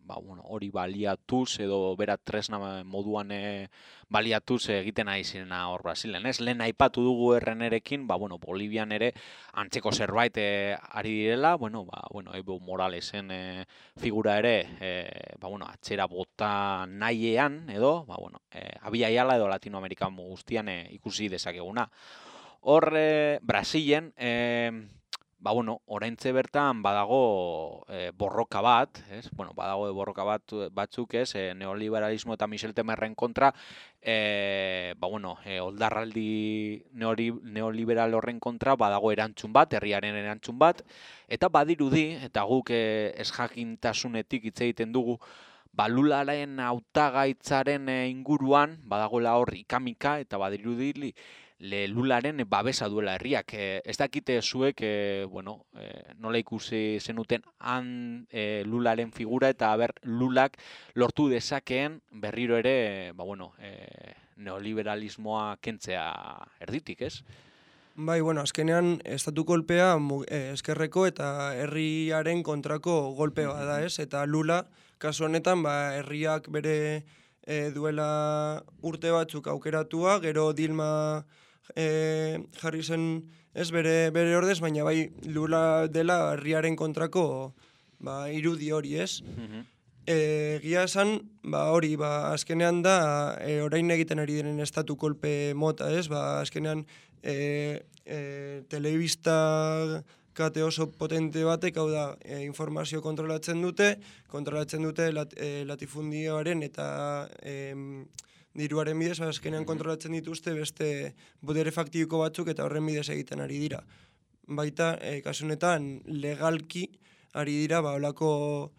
ba, bueno, hori baliatuz edo bera tresna moduan e, baliatuz egiten ari zirena hor Brasilen, ez? Lehen aipatu dugu errenerekin, ba, bueno, Bolivian ere antzeko zerbait e, ari direla, bueno, ba, bueno, Evo Moralesen e, figura ere, e, ba, bueno, atxera bota nahiean edo, ba, bueno, e, abiaiala edo Latinoamerikan guztian e, ikusi dezakeguna. Hor, e, Brasilen, e, ba, bueno, oraintze bertan badago e, borroka bat, ez? Bueno, badago borroka bat batzuk, ez? E, neoliberalismo eta Michel Temerren kontra, e, ba, bueno, e, oldarraldi neoli, neoliberal horren kontra badago erantzun bat, herriaren erantzun bat, eta badirudi, eta guk e, ezjakintasunetik hitz egiten dugu, ba, Lularen hautagaitzaren e, inguruan badagoela hor ikamika, eta badirudi Le Lularen babesa duela herriak. E, ez dakite zuek, e, bueno, e, nola ikusi zenuten han e, Lularen figura eta ber Lulak lortu dezakeen berriro ere, ba, bueno, e, neoliberalismoa kentzea erditik, ez? Bai, bueno, azkenean estatu kolpea eh, eskerreko eta herriaren kontrako golpea da, ez? Eta Lula, kasu honetan, ba, herriak bere e, duela urte batzuk aukeratua, gero Dilma E, jarri zen ez bere, bere ordez, baina bai Lula dela herriaren kontrako ba, irudi hori, ez? Mm-hmm. E, Gia esan, ba, hori, ba, azkenean da e, orain egiten ari diren estatu kolpe mota, ez? Ba, azkenean e, e, telebista kate oso potente batek, hau da, e, informazio kontrolatzen dute, kontrolatzen dute lat, e, latifundioaren eta e, diruaren bidez, azkenean kontrolatzen dituzte beste botere faktiko batzuk eta horren bidez egiten ari dira. Baita, e, kasunetan, legalki ari dira, ba, olako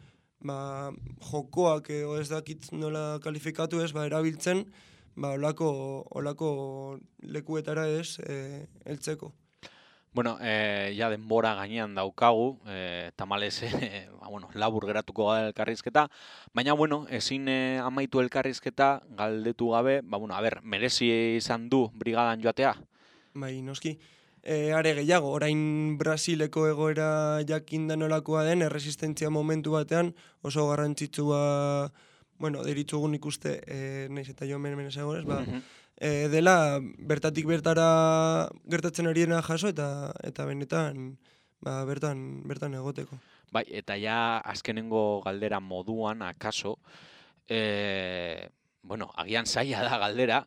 ba, jokoak edo ez dakit nola kalifikatu ez, ba, erabiltzen, ba, olako, olako lekuetara ez, e, heltzeko. Bueno, eh, ja denbora gainean daukagu, eh, tamalez, eh, bueno, labur geratuko gara elkarrizketa, baina, bueno, ezin eh, amaitu elkarrizketa galdetu gabe, ba, bueno, a ber, merezi izan du brigadan joatea? Bai, noski. E, are gehiago, orain Brasileko egoera jakinda nolakoa den, erresistentzia momentu batean oso garrantzitsua, bueno, deritzugun ikuste, e, nahiz eta jo men ezagonez, ba, E, dela bertatik bertara gertatzen ari dena jaso eta eta benetan ba, bertan bertan egoteko. Bai, eta ja azkenengo galdera moduan, akaso, e, bueno, agian zaila da galdera,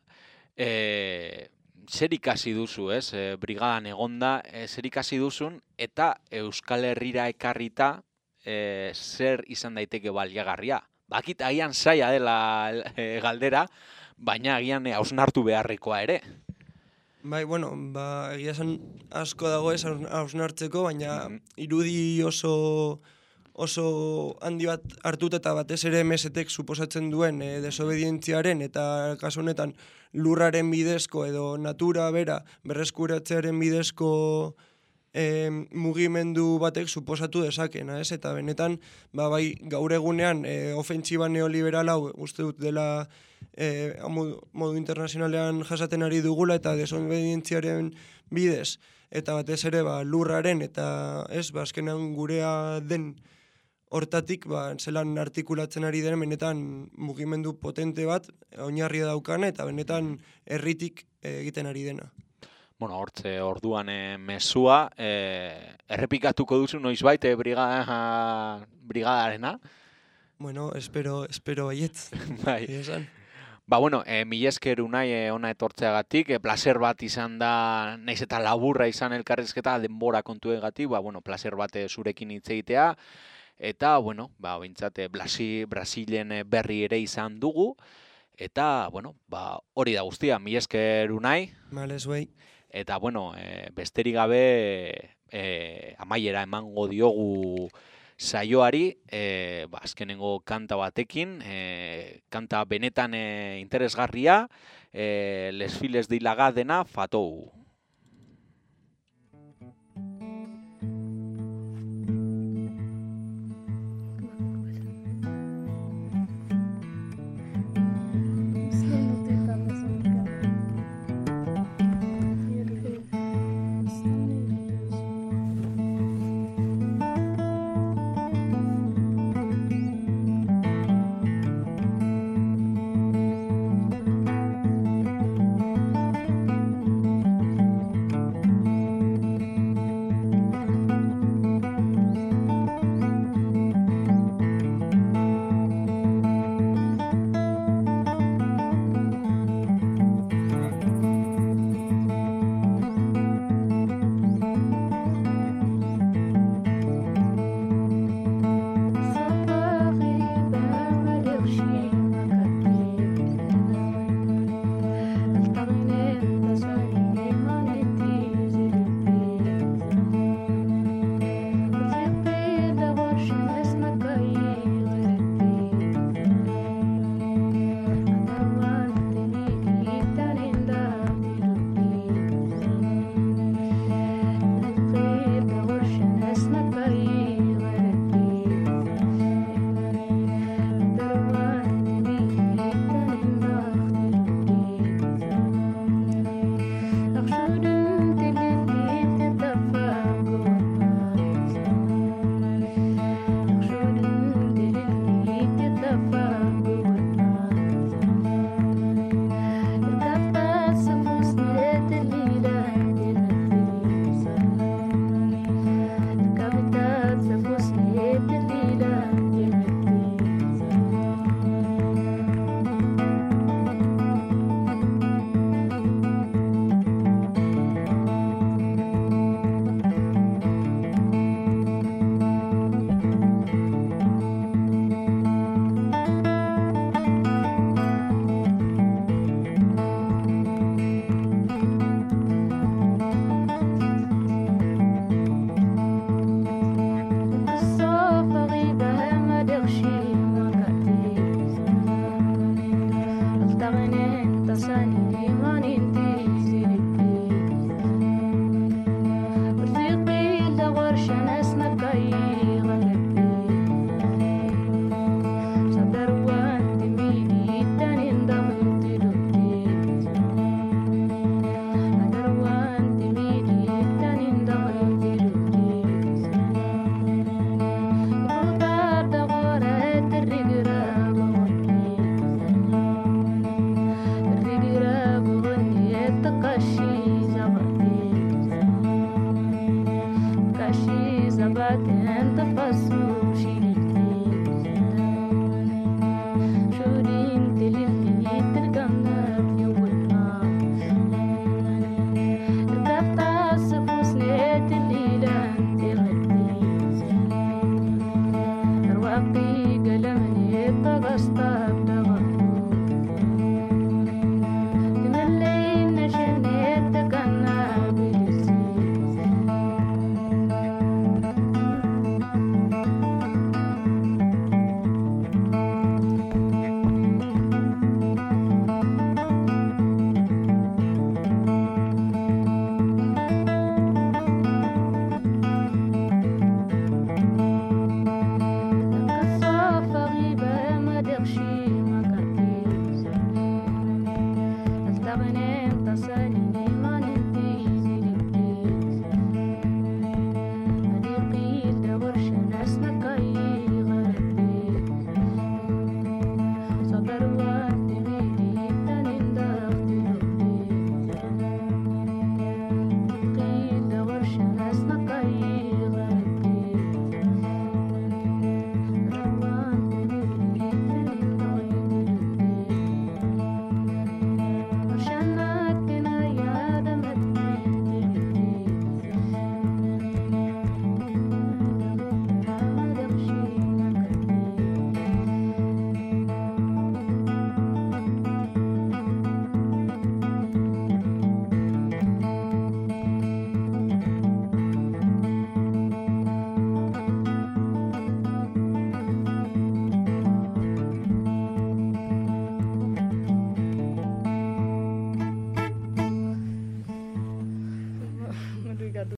e, zer ikasi duzu, ez? E, brigadan egonda, e, zer ikasi duzun, eta Euskal Herrira ekarrita e, zer izan daiteke baliagarria. Bakit agian zaila dela e, galdera, baina agian hausnartu beharrekoa ere. Bai, bueno, ba, egia esan asko dago ez hausnartzeko, baina irudi oso oso handi bat hartut eta batez ere M S Tek suposatzen duen e, desobedientziaren eta kasu honetan lurraren bidezko edo natura bera berreskuratzearen bidezko e, mugimendu batek suposatu dezakena, ez? Eta benetan, ba, bai, gaur egunean e, ofentsiba neoliberal hau uste dut dela E, modu, modu internazionalean jasaten ari dugula eta desobedientziaren bidez eta batez ere ba, lurraren eta ez, ba, azkenean gurea den hortatik ba, zelan artikulatzen ari den benetan mugimendu potente bat oinarria daukana eta benetan herritik e, egiten ari dena. Bueno, hortze orduan e, mezua e, errepikatuko duzu noizbait e, brigada, brigadarena? Bueno, espero, espero baiet. Bai. Ba, bueno, e, mila esker Unai e, ona etortzeagatik, e, placer bat izan da, naiz eta laburra izan elkarrizketa denbora kontuegatik, ba, bueno, placer bat e, zurekin hitz egitea, eta, bueno, ba, bintzat, e, Brasilen berri ere izan dugu, eta, bueno, ba, hori da guztia, mila esker Unai. Males, wey. Eta, bueno, e, besterik gabe e, amaiera emango diogu saioari, e, ba, azkenengo kanta batekin, e, kanta benetan e, interesgarria, e, Les Files de Ilaga dena Fatou.